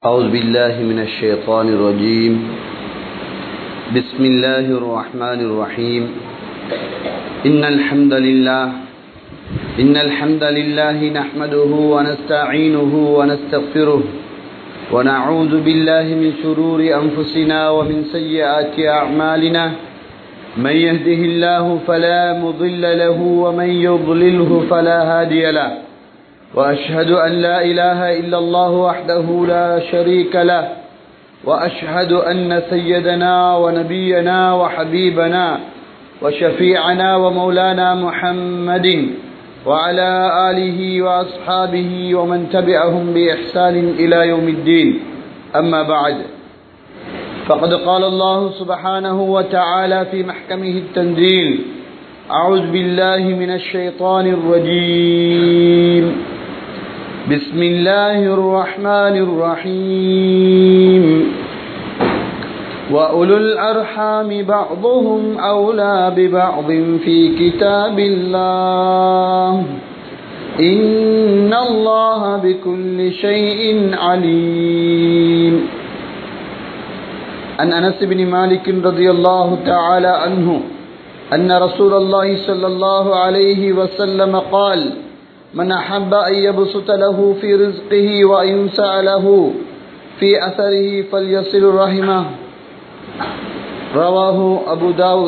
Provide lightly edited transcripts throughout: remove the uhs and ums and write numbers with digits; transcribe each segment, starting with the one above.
أعوذ بالله من الشيطان الرجيم. بسم الله الرحمن الرحيم. إن الحمد لله نحمده ونستعينه ونستغفره ونعوذ بالله من شرور أنفسنا ومن سيئات أعمالنا. من يهده الله فلا مضل له ومن يضلله فلا هادي له. وأشهد أن لا إله إلا الله وحده لا شريك له. وأشهد أن سيدنا ونبينا وحبيبنا وشفيعنا ومولانا محمد وعلى آله وأصحابه ومن تبعهم بإحسان إلى يوم الدين. أما بعد، فقد قال الله سبحانه وتعالى في محكمه التنزيل: أعوذ بالله من الشيطان الرجيم. بسم الله الرحمن الرحيم. وأولو الأرحام بعضهم أولى ببعض في كتاب الله إن الله بكل شيء عليم. عن أنس بن مالك رضي الله تعالى عنه أن رسول الله صلى الله عليه وسلم قال: من أحب أن يبسط له في رزقه وأن ينسأ له في أثره فليصل رحمه. رواه أبو داود.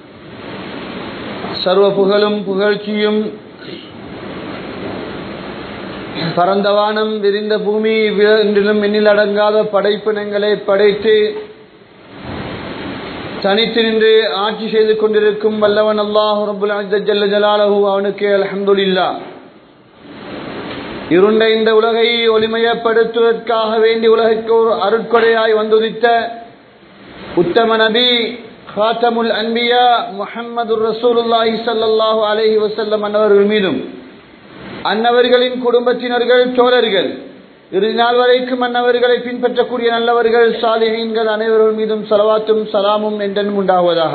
சர்வ புகழும் புகழ்ச்சியும் பரந்தவானம் விரிந்த பூமி என்றிலும் எண்ணில் அடங்காத படைப்பினங்களை படைத்து தனித்து நின்று ஆட்சி செய்து கொண்டிருக்கும் வல்லவன் அல்லாஹ் ரப்புல் இஸ்ஸத் ஜல்ல ஜலாலுஹு, அவனுக்கே அல்ஹம்துலில்லாஹ். இருண்ட இந்த உலகை ஒளிமயப்படுத்துவதற்காக வேண்டி உலகிற்கு ஒரு அருட்கொடையாய் வந்துதித்த உத்தம நபி ஹாத்தமுல் அன்பியா முஹம்மதுர் ரசூலுல்லாஹி ஸல்லல்லாஹு அலைஹி வஸல்லம் அன்னவர்கள் மீதும் அன்னவர்களின் குடும்பத்தினர்கள் தோழர்கள் இறுதி நாள் வரைக்கும் அன்னவர்களை பின்பற்றக்கூடிய நல்லவர்கள் சாலிஹீன்கள் அனைவர்கள் மீதும் ஸலவாத்தும் ஸலாமும் என்றென்றும் உண்டாவதாக.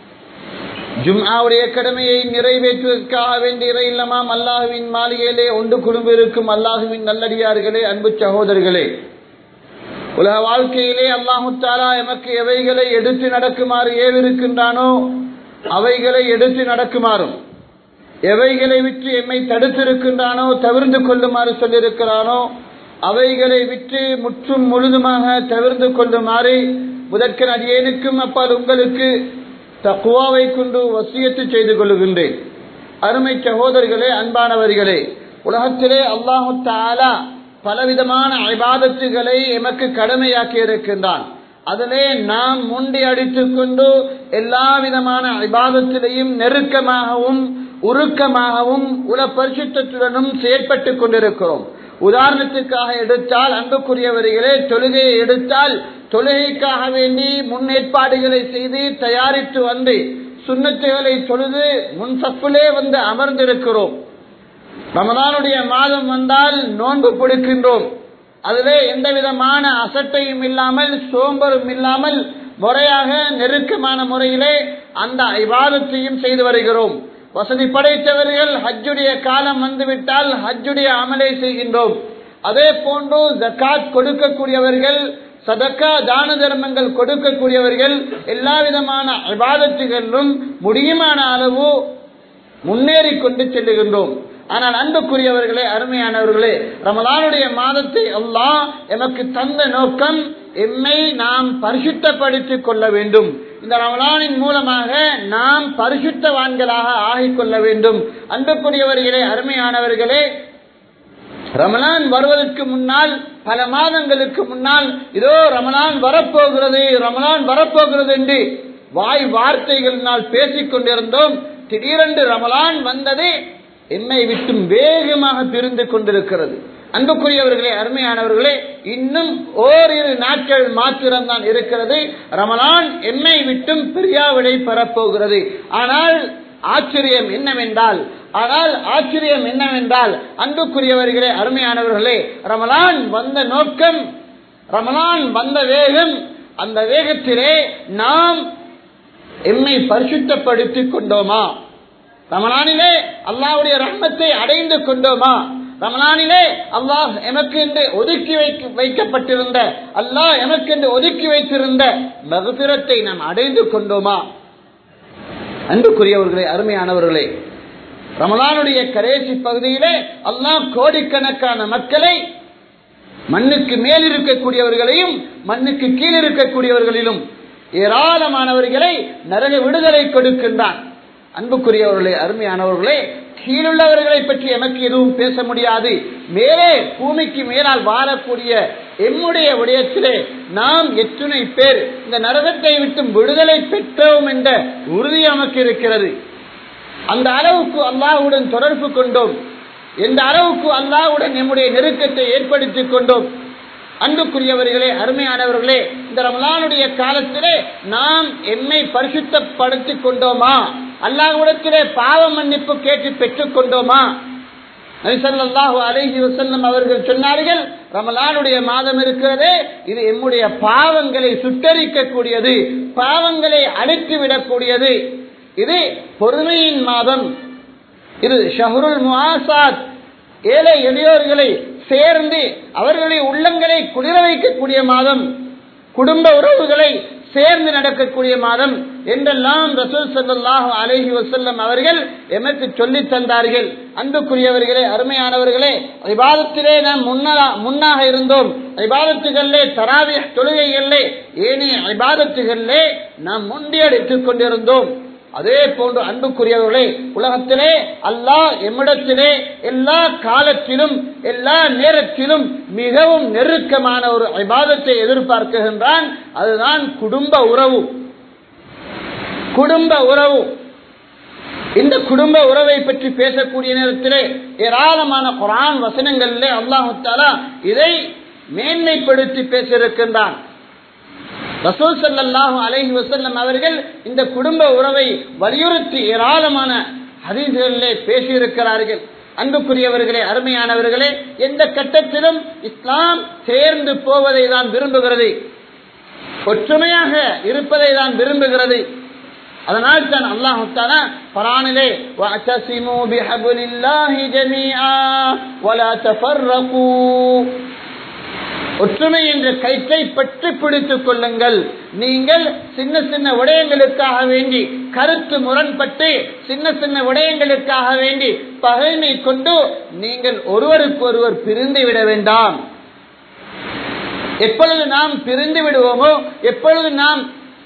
ஜும்ஆவுடைய கடமையை நிறைவேற்றுவதற்காக வேண்டிய இறையில்லமாம் அல்லாஹுவின் மாளிகையிலே ஒன்று குழும்பு இருக்கும் அல்லாஹுவின் நல்லடியார்களே, அன்பு சகோதரர்களே, உலக வாழ்க்கையிலே அல்லாஹு தஆலா எமக்கு எவைகளை எடுத்து நடக்குமாறு ஏவிருக்கின்றானோ அவைகளை எடுத்து நடக்குமாறும், எவைகளை விட்டு எம்மை தடுத்திருக்கின்றானோ தவிர்ந்து கொள்ளுமாறு சொல்லியிருக்கிறானோ அவைகளை விட்டு முற்றும் முழுதுமாக தவிர்ந்து கொள்ளுமாறு முதற்கன் அடியேனுக்கும் அப்பால் உங்களுக்கு தக்வாவை கொண்டு வசியத்து செய்து கொள்ளுகின்றேன். அருமை சகோதரர்களே, அன்பானவர்களே, உலகத்திலே அல்லாஹு தஆலா பலவிதமான இபாதத்துகளை எமக்கு கடமையாக்கி இருக்கின்றான். அதிலே நாம் முண்டி அடித்துக் கொண்டு எல்லா விதமான இபாதத்திலையும் நெருக்கமாகவும் உருக்கமாகவும் உல பரிசுத்தத்துடனும் செயற்பட்டு கொண்டிருக்கிறோம். உதாரணத்துக்காக எடுத்தால், அன்புக்குரியவர்களே, தொழுகையை எடுத்தால் தொழுகைக்காக வேண்டி முன்னேற்பாடுகளை செய்து தயாரித்து வந்து சுன்னத்துகளை தொழுது முன் சப்பிலே வந்து அமர்ந்திருக்கிறோம். ரமலானுடைய மாதம் வந்தால் நோன்பு பிடிக்கின்றோம். அதிலே எந்த விதமான அசட்டையும் இல்லாமல் சோம்பரும் இல்லாமல் முறையாக நெருக்கமான முறையிலே அந்த இபாதத்தையும் செய்து வருகிறோம். வசதி படைத்தவர்கள் ஹஜ்ஜுடைய காலம் வந்துவிட்டால் ஹஜ்ஜுடைய அமலை செய்கின்றோம். அதே போன்று ஜகாத் கொடுக்கக்கூடியவர்கள், சதக்கா தான தர்மங்கள் கொடுக்கக்கூடியவர்கள் எல்லா விதமான இபாதத்துகளிலும் முடியுமான அளவு முன்னேறி கொண்டு செல்லுகின்றோம். ஆனால் அன்புக்குரியவர்களே, அருமையானவர்களே, ரமலானுடைய மாதத்தை அல்லாஹ் எமக்கு தந்த நோக்கம் எம்மை நாம் பரிசுத்தப்படுத்திக் கொள்ள வேண்டும். இந்த ரமலானின் மூலமாக நாம் பரிசுத்தவான்களாக ஆகிக்கொள்ள வேண்டும். அன்புக்குரியவர்களே, அருமையானவர்களே, ரமலான் வருவதற்கு முன்னால், பல மாதங்களுக்கு முன்னால், இதோ ரமலான் வரப்போகிறது ரமலான் வரப்போகிறது என்று வார்த்தைகளினால் பேசிக் கொண்டிருந்தோம். திடீரென்று ரமலான் வந்தது எம்மை விட்டும் வேகமாக பிரிந்து கொண்டிருக்கிறது. அன்புக்குரியவர்களே, அருமையானவர்களே, இன்னும் ஓரிரு நாட்கள் மாத்திரம்தான் இருக்கிறது. ரமலான் எம்மை விட்டும் பிரியாவிடை பெறப்போகிறது. ஆனால் ஆச்சரியம் என்னவென்றால் அன்புக்குரியவர்களே, அருமையானவர்களே, ரமலான் வந்த நோக்கம், ரமலான் வந்த வேகம், அந்த வேகத்திலே நாம் எம்மை பரிசுத்தப்படுத்திக் கொண்டோமா? ரமலானிலே அல்லாஹ்வுடைய ரஹ்மத்தை அடைந்து கொண்டோமா? ரமலானிலே அல்லாஹ் எமக்கு என்று ஒதுக்கி வைக்கப்பட்டிருந்த அல்லாஹ் எமக்கு என்று ஒதுக்கி வைத்திருந்த மக்ஃபிரத்தை நாம் அடைந்து கொண்டோமா? அன்புக்குரியவர்களே, அருமையானவர்களே, ரமலானுடைய கடைசி பகுதியிலே அல்லாஹ் கோடிக்கணக்கான மக்களை மண்ணுக்கு மேல் இருக்கக்கூடியவர்களையும் மண்ணுக்கு கீழ் இருக்கக்கூடியவர்களிலும் ஏராளமானவர்களை நரக விடுதலை கொடுக்கின்றான். அன்புக்குரியவர்களே, அருமையானவர்களே, கீழுள்ளவர்களை பற்றி எமக்கு எதுவும் பேச முடியாது. மேலே பூமிக்கு மேலால் வாழக்கூடிய எம்முடைய விடயத்திலே நாம் எத்தனை பேர் இந்த நரகத்தை விட்டு விடுதலை பெற்றோம் என்ற உறுதி நமக்கு இருக்கிறது. அந்த அளவுக்கு அல்லாஹ்வுடன் தொடர்பு கொண்டோம், எந்த அளவுக்கு அல்லாஹ்வுடன் நம்முடைய நெருக்கத்தை ஏற்படுத்திக் கொண்டோம். அன்புக்குரியவர்களே, அருமையானவர்களே, இந்த ரமலானுடைய காலத்திலே நாம் எம்மை பரிசுத்தப்படுத்திக் கொண்டோமா? அல்லாஹ்விடத்திலே பாவ மன்னிப்பு கேட்டு பெற்றுக் கொண்டோமா? நபி ஸல்லல்லாஹு அலைஹி வஸல்லம் அவர்கள் சொன்னார்கள், ரமலானுடைய மாதம் இருக்கிறதே, இது எம்முடைய பாவங்களை சுட்டரிக்கக்கூடியது, பாவங்களை அழித்துவிடக்கூடியது. இது பொறுமையின் மாதம், இது ஷஹ்ருல் முஆசாத், ஏழை எளியோர்களை சேர்ந்து அவர்களை உள்ளங்களை குளிர வைக்கக்கூடிய மாதம், குடும்ப உறவுகளை சேர்ந்து நடக்கக்கூடிய மாதம் என்றெல்லாம் ரசூல் ஸல்லல்லாஹு அலைஹி வஸல்லம் அவர்கள் எமக்கு சொல்லி தந்தார்கள். அன்புக்குரியவர்களே, அருமையானவர்களே, இபாதத்திலே நாம் முன்னாக இருந்தோம். இபாதத்துகளிலே, தராவீஹ் தொழுகைகளிலே, ஏனைய இபாதத்துகளிலே நாம் முண்டியடித்துக் கொண்டிருந்தோம். அதே போன்று அன்புக்குரியவர்களே, உலகத்திலே அல்லாஹ் எம்மிடத்திலே எல்லா காலத்திலும் எல்லா நேரத்திலும் மிகவும் நெருக்கமான ஒரு இபாதத்தை எதிர்பார்க்கின்றான். அதுதான் குடும்ப உறவு. குடும்ப உறவு, இந்த குடும்ப உறவை பற்றி பேசக்கூடிய நேரத்திலே ஏராளமான குர்ஆன் வசனங்களிலே அல்லாஹ் தஆலா இதை மேன்மைப்படுத்தி பேசியிருக்கின்றான். ரசூல் ஸல்லல்லாஹு அலைஹி வஸல்லம் அவர்கள் இந்த குடும்ப உறவை வலியுறுத்தி ஏராளமான ஹதீஸ்களிலே பேசியிருக்கிறார்கள். அன்புக்குரியவர்களே, அருமையானவர்களே, எந்த கட்டத்திலும் இஸ்லாம் சேர்ந்து போவதை தான் விரும்புகிறது, ஒற்றுமையாக இருப்பதை தான் விரும்புகிறது. அதனால் தான் அல்லாஹ் தஆலா குர்ஆனிலே வஅதஸிமு பிஹப்லில்லாஹி ஜமீஆ வலா தஃபர்ரகு, ஒற்றுமை என்ற கயிற்றை பற்றி பிடித்துக் கொள்ளுங்கள். நீங்கள் சின்ன சின்ன விடயங்களுக்காக வேண்டி கருத்து முரண்பட்டு சின்ன சின்ன விடயங்களுக்காக வேண்டி பகைமை கொண்டு நீங்கள் ஒருவருக்கு ஒருவர் பிரிந்து விட வேண்டாம். எப்பொழுது நாம் பிரிந்து விடுவோமோ, எப்பொழுது நாம்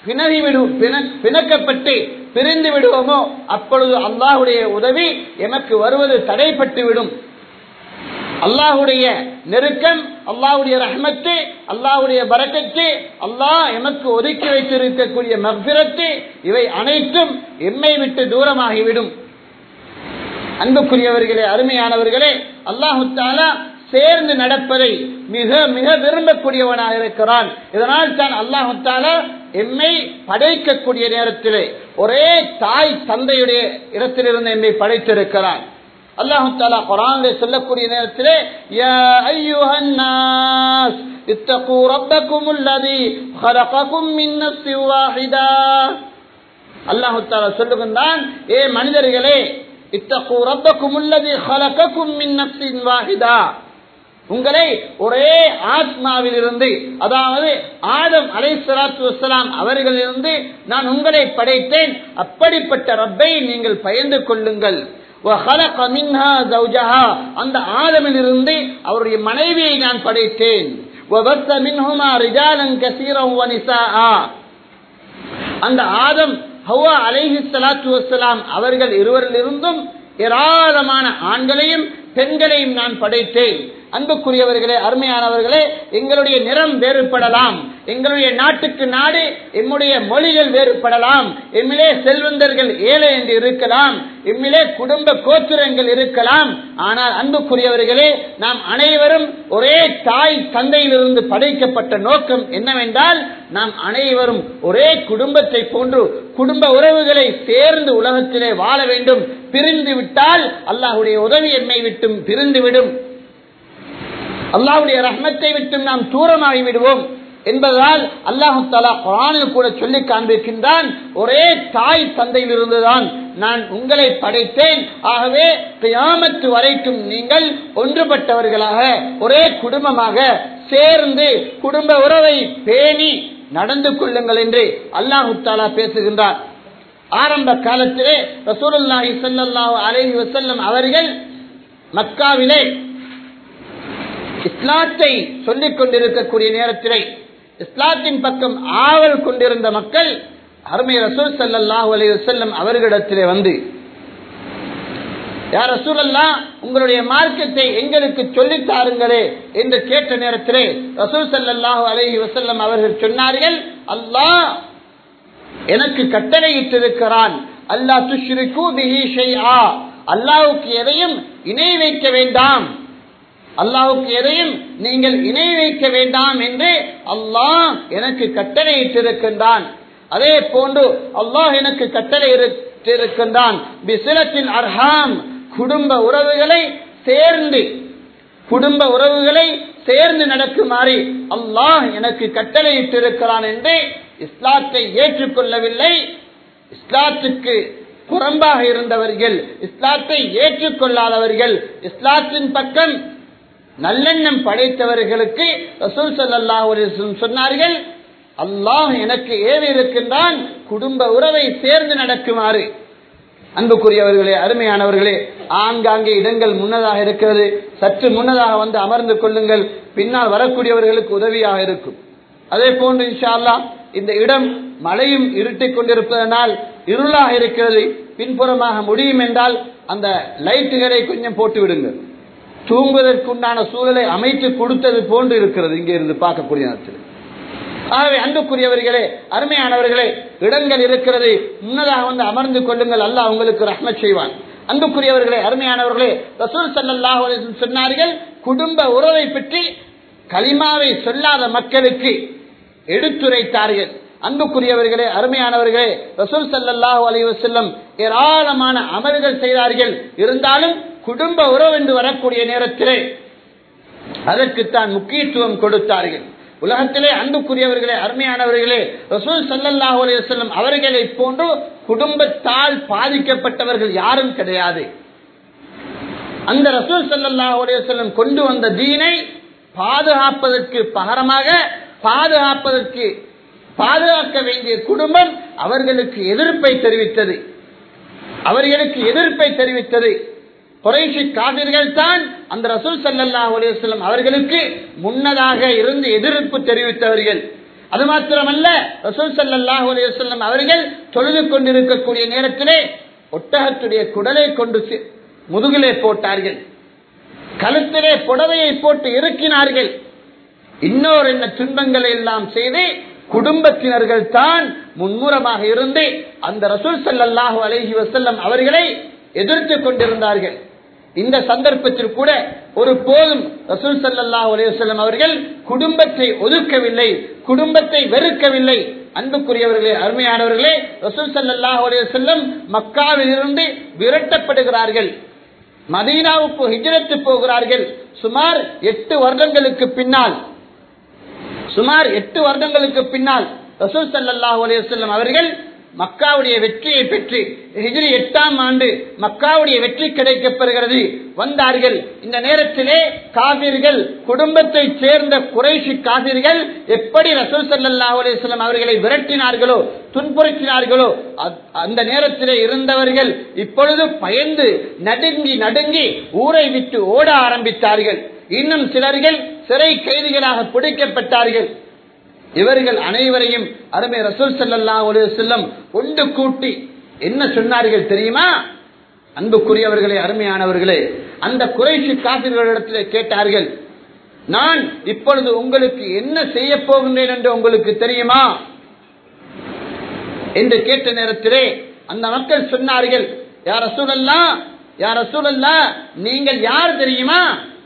பிணக்கப்பட்டு பிரிந்து விடுவோமோ, அப்பொழுது அல்லாஹ்வுடைய உதவி எமக்கு வருவது தடைப்பட்டு விடும். அல்லாஹ்வுடைய நெருக்கம், அல்லாஹ்வுடைய ரஹ்மத்து, அல்லாஹ்வுடைய பரக்கத்து, அல்லாஹ் எமக்கு ஒதுக்கி வைத்திருக்கக்கூடிய மக்ஃபிரத்து, இவை அனைத்தும் எம்மை விட்டு தூரமாகிவிடும். அன்புக்குரியவர்களே, அருமையானவர்களே, அல்லாஹ் தஆலா சேர்ந்து நடப்பதை மிக மிக விரும்பக்கூடியவனாக இருக்கிறான். இதனால் தான் அல்லாஹ் தஆலா எம்மை படைக்கக்கூடிய நேரத்திலே ஒரே தாய் தந்தையுடைய இடத்திலிருந்து எம்மை படைத்திருக்கிறான். அல்லாஹ் தஆலா குர்ஆனிலே சொல்லக்கூடிய நேரத்திலே யா அய்யுஹன் நாஸ் இத்தகு ரப்பக்குமுல்லதி خلقكم மின் நஃப்ஸின் வாஹிதா, அல்லாஹ் தஆலா சொல்லுகின்றான், ஏ மனிதர்களே, இத்தகு ரப்பக்குமுல்லதி خلقكم மின் நஃப்ஸின் வாஹிதா, உங்களை ஒரே ஆத்மாவிலிருந்து, அதாவது ஆதம் அலைஹிஸ்ஸலாத்து வஸ்ஸலாம் அவர்களிலிருந்து நான் உங்களை படைத்தேன். அப்படிப்பட்ட ரப்பை நீங்கள் பயந்து கொள்ளுங்கள். وخلق منها زوجها, அந்த ஆதமிலிருந்து அவருடைய மனைவியை நான் படைத்தேன். وبث منهما رجالا كثيرا ونساء, அந்த ஆதம் ஹவ்வா அலைஹிஸ்ஸலாத்து வஸ்ஸலாம் அவர்கள் இருவரிலிருந்தும் ஏராளமான ஆண்களையும் பெண்களையும் நான் படைத்தேன். அன்புக்குரியவர்களே, அருமையானவர்களே, எங்களுடைய நிறம் வேறுபடலாம், எங்களுடைய நாட்டுக்கு நாடு, எம்முடைய மொழிகள் வேறுபடலாம், எம்மிலே செல்வந்தர்கள் ஏழை என்று இருக்கலாம், எம்மிலே குடும்ப கோத்திரங்கள் இருக்கலாம். ஆனால் அன்புக்குரியவர்களே, நாம் அனைவரும் ஒரே தாய் தந்தையிலிருந்து படைக்கப்பட்ட நோக்கம் என்னவென்றால், நாம் அனைவரும் ஒரே குடும்பத்தை போன்று குடும்ப உறவுகளை சேர்ந்து உலகத்திலே வாழ வேண்டும். பிரிந்து விட்டால் அல்லாஹ்வுடைய உதவி எம்மை விட்டும் பிரிந்துவிடும், அல்லாஹ்வுடைய ரஹ்மத்தை விட்டு நாம் தூரமாகி விடுவோம் என்பதால் அல்லாஹ் தஆலா குர்ஆனில் கூட சொல்லி காண்பிக்கின்றான், ஒரே தாய் தந்தையிலிருந்துதான் நான் உங்களை படைத்தேன். ஆகவே கியாமத்து வரைக்கும் நீங்கள் ஒன்றுபட்டவர்களாக ஒரே குடும்பமாக சேர்ந்து குடும்ப உறவை பேணி நடந்து கொள்ளுங்கள் என்று அல்லாஹு தஆலா பேசுகின்றார். ஆரம்ப காலத்திலே ரசூலுல்லாஹி ஸல்லல்லாஹு அலைஹி வஸல்லம் அவர்கள் மக்காவிலே இஸ்லாத்தை சொல்லிக் கொண்டிருக்கக்கூடிய நேரத்திலே இஸ்லாத்தின் பக்கம் ஆவல் கொண்டிருந்த மக்கள் அருமை ரசூல் ஸல்லல்லாஹு அலைஹி வஸல்லம் அவர்களிடத்திலே வந்து, யா ரசூலல்லாஹ், உங்களுடைய மார்க்கத்தை எங்களுக்கு சொல்லித் தாருங்களே என்று கேட்ட நேரத்திலே ரசூல் ஸல்லல்லாஹு அலைஹி வஸல்லம் அவர்கள் சொன்னார்கள், அல்லாஹ் எனக்கு கட்டளையிட்டிருக்கிறான், அல்லா துஷ்ரிகு பிஹி ஷைஆ, அல்லாஹ்வுக்கு எதையும் இணை வைக்க வேண்டாம், அல்லாஹ்வுக்கு எதையும் நீங்கள் இணை வைக்க வேண்டாம் என்று அல்லாஹ் எனக்கு கட்டளையிட்டிருக்கின்றான். அதே போன்று அல்லாஹ் எனக்கு கட்டளையிட்டிருக்கின்றான் பிஸிலத்தில் அர்ஹாம், குடும்ப உறவுகளை சேர்ந்து நடக்குமாறு அல்லாஹ் எனக்கு கட்டளையிட்டிருக்கிறான் என்று இஸ்லாத்தை ஏற்றுக்கொள்ளவில்லை, இஸ்லாத்துக்கு புறம்பாக இருந்தவர்கள், இஸ்லாத்தை ஏற்றுக்கொள்ளாதவர்கள், இஸ்லாத்தின் பக்கம் நல்லெண்ணம் படைத்தவர்களுக்கு ரசூல் ஸல்லல்லாஹு அலைஹி வஸல்லம் சொன்னார்கள், அல்லாஹ் எனக்கு ஏவி இருக்கின்றான் குடும்ப உறவை சேர்ந்து நடக்குமாறு. அன்புக்குரியவர்களே, அருமையானவர்களே, ஆங்காங்கே இடங்கள் முன்னதாக இருக்கிறது, சற்று முன்னதாக வந்து அமர்ந்து கொள்ளுங்கள், பின்னால் வரக்கூடியவர்களுக்கு உதவியாக இருக்கும். அதே போன்று இன்ஷா அல்லாஹ் இந்த இடம் மழையும் இருட்டிக் கொண்டிருப்பதனால் இருளாக இருக்கிறது, பின்புறமாக முடியும் என்றால் அந்த லைட்டுகளை கொஞ்சம் போட்டு விடுங்கள். தூங்குவதற்குண்டான சூழலை அமைத்து கொடுத்தது போன்று இருக்கிறது இங்கே இருந்து பார்க்கக்கூடிய நேரத்தில். ஆகவே அன்புக்குரியவர்களே, அருமையானவர்களே, இடங்கள் இருக்கிறது, முன்னதாக வந்து அமர்ந்து கொள்ளுங்கள், அல்லாஹ் உங்களுக்கு ரஹ்மத் செய்வான். அன்புக்குரியவர்களே, அருமையானவர்களே, ரசூல் ஸல்லல்லாஹு அலைஹி வஸல்லம் சொன்னார்கள், குடும்ப உறவை பற்றி கலிமாவை சொல்லாத மக்களுக்கு எடுத்துரைத்தார்கள். அன்புக்குரியவர்களே, அருமையானவர்களே, ரசூல் ஸல்லல்லாஹு அலைஹி வஸல்லம் ஏராளமான அமல்கள் செய்தார்கள். இருந்தாலும் குடும்ப உறவு என்று வரக்கூடிய நேரத்திலே அதற்குத்தான் முக்கியத்துவம் கொடுத்தார்கள். உலகத்திலே அன்புக்குரியவர்களே, அருமையானவர்களே, ரசூல் ஸல்லல்லாஹு அலைஹி வஸல்லம் அவர்களை போன்று குடும்பத்தால் பாதிக்கப்பட்டவர்கள் யாரும் கிடையாது. அந்த ரசூல் ஸல்லல்லாஹு அலைஹி வஸல்லம் கொண்டு வந்த தீனை பாதுகாப்பதற்கு பகரமாக பாதுகாக்க வேண்டிய குடும்பம் அவர்களுக்கு எதிர்ப்பை தெரிவித்தது. குறைஷி காபிர்கள் தான் அந்த ரசூல் ஸல்லல்லாஹு அலைஹி வஸல்லம் அவர்களுக்கு முன்னதாக இருந்து எதிர்ப்பு தெரிவித்தவர்கள். அது மாத்திரமல்ல, ரசூல் ஸல்லல்லாஹு அலைஹி வஸல்லம் அவர்கள் தொழுது கொண்டிருக்கக்கூடிய நேரத்திலே ஒட்டகத்துடைய குடலை கொண்டு முதுகிலே போட்டார்கள், கழுத்திலே புடவையை போட்டு இறுக்கினார்கள். இன்னொரு என்ன துன்பங்களை எல்லாம் செய்து குடும்பத்தினர்கள் தான் முன்முறமாக இருந்து அந்த ரசூல் ஸல்லல்லாஹு அலைஹி வஸல்லம் அவர்களை எதிர்த்து கொண்டிருந்தார்கள். இந்த சந்தர்ப்பத்தில் கூட ஒரு போதும் ரசூல் ஸல்லல்லாஹு அலைஹி வஸல்லம் அவர்கள் குடும்பத்தை ஒதுக்கவில்லை, குடும்பத்தை வெறுக்கவில்லை. அன்புக்குரியவர்களே, அருமையானவர்களே, ரசூல் ஸல்லல்லாஹு அலைஹி வஸல்லம் மக்காவில் இருந்து விரட்டப்படுகிறார்கள், மதீனாவுக்கு ஹிஜ்ரத் போகிறார்கள். சுமார் 8 வருடங்களுக்கு பின்னால் ரசூல் ஸல்லல்லாஹு அலைஹி வஸல்லம் அவர்கள் மக்காவுடைய வெற்றியை பெற்று ஹிஜ்ரி 8ஆம் ஆண்டு மக்காவுடைய வெற்றி கிடைக்கப்பெறுகிறது வந்தார்கள். இந்த நேரத்திலே காபிர்கள், குடும்பத்தை சேர்ந்த குறைஷி காபிர்கள் எப்படி ரசூல் ஸல்லல்லாஹு அலைஹி வஸல்லம் அவர்களை விரட்டினார்களோ, துன்புறுத்தினார்களோ, அந்த நேரத்திலே இருந்தவர்கள் இப்பொழுது பயந்து நடுங்கி ஊரை விட்டு ஓட ஆரம்பித்தார்கள். இன்னும் சிலர்கள் சிறை கைதிகளாக பிடிக்கப்பட்டார்கள். இவர்கள் அனைவரையும் அருமை ரசூல் ஸல்லல்லாஹு அலைஹி வஸல்லம் ஒன்று கூட்டி என்ன சொன்னார்கள் தெரியுமா? அன்புக்குரியவர்களே, அருமையானவர்களே, அந்த குறைஷி காபிர்களிடத்திலே கேட்டார்கள், நான் இப்பொழுது உங்களுக்கு என்ன செய்ய போகின்றேன் என்று உங்களுக்கு தெரியுமா என்று கேட்ட நேரத்திலே அந்த மக்கள் சொன்னார்கள், யா ரசூலல்லாஹ், நீங்கள் யார் தெரியுமா?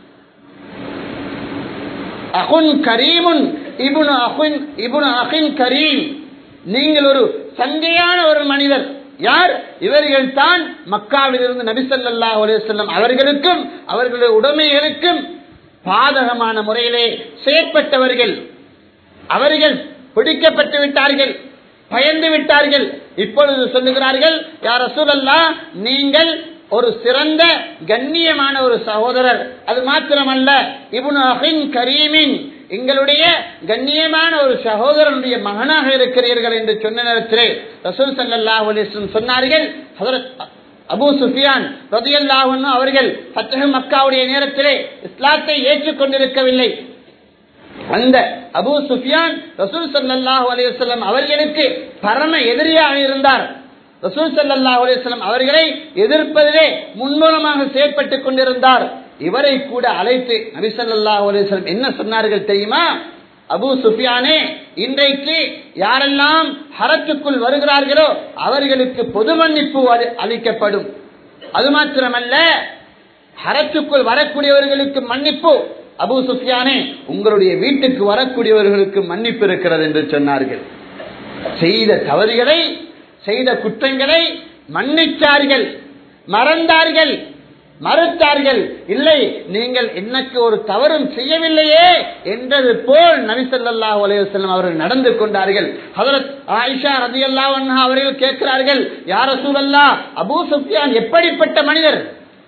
அகுன் கரீமுன் இப்னு அகின் கரீம், நீங்கள் ஒரு சங்கையான ஒரு மனிதர். யார் இவர்கள்? தான் மக்காவில் இருந்து நபி ஸல்லல்லாஹு அலைஹி வஸல்லம் அவர்களுக்கும் அவர்களுடைய உடைமைகளுக்கும் பாதகமான முறையிலே செயற்பட்டவர்கள். அவர்கள் பிடிக்கப்பட்டு விட்டார்கள். பயந்து விட்டார்கள். இப்பொழுது சொல்லுகிறார்கள், யா ரசூலல்லாஹ், நீங்கள் ஒரு சிறந்த கண்ணியமான ஒரு சகோதரர், அது மாத்திரமல்ல இப்னு அஹின் கரீமின், எங்களுடைய கண்ணியமான ஒரு சகோதரனுடைய மகனாக இருக்கிறீர்கள் என்று சொன்ன நேரத்திலே ரசூல் ஸல்லல்லாஹு அலைஹி வஸல்லம் சொன்னார்கள், ஹஜ்ரத் அபூ சுஃபியான் ரலியல்லாஹு அன்ஹு அவர்கள் ஃபத்ஹ் மக்காவுடைய நேரத்திலே இஸ்லாத்தை ஏற்றுக்கொண்டிருக்கவில்லை. அந்த அபூ சுஃபியான் ரசூல் ஸல்லல்லாஹு அலைஹி வஸல்லம் அவர்களுக்கு பரம எதிரியாக இருந்தார். ரசூல் ஸல்லல்லாஹு அலைஹி வஸல்லம் அவர்களை எதிர்ப்பதிலே முன்மூலமாக செயற்பட்டுக் கொண்டிருந்தார். இவரை கூட அழைத்து நபி ஸல்லல்லாஹு அலைஹி வஸல்லம் என்ன சொன்னார்கள் தெரியுமா? அபூ சுஃபியானே, இன்றைக்கு யாரெல்லாம் ஹரத்துக்குள் வருகிறார்களோ அவர்களுக்கு பொது மன்னிப்பு அளிக்கப்படும். அது மாத்திரமல்ல, ஹரத்துக்குள் வரக்கூடியவர்களுக்கு மன்னிப்பு. அபூ சுஃபியானே, உங்களுடைய வீட்டுக்கு வரக்கூடியவர்களுக்கு மன்னிப்பு இருக்கிறது என்று சொன்னார்கள். செய்த தவறுகளை, செய்த குற்றங்களை மன்னித்தார்கள், மறந்தார்கள், மறுத்தார்கள். இல்லை, நீங்கள் எனக்கு ஒரு தவறும் செய்யவில்லையே என்றது போல் நபி ஸல்லல்லாஹு அலைஹி வஸல்லம் அவர்கள் நடந்து கொண்டார்கள். ஹஜ்ரத் ஆயிஷா ரலியல்லாஹு அன்ஹா அவர்கள் கேட்கிறார்கள், யா ரசூலல்லாஹ், அபூ சுஃபியான் எப்படிப்பட்ட மனிதர்?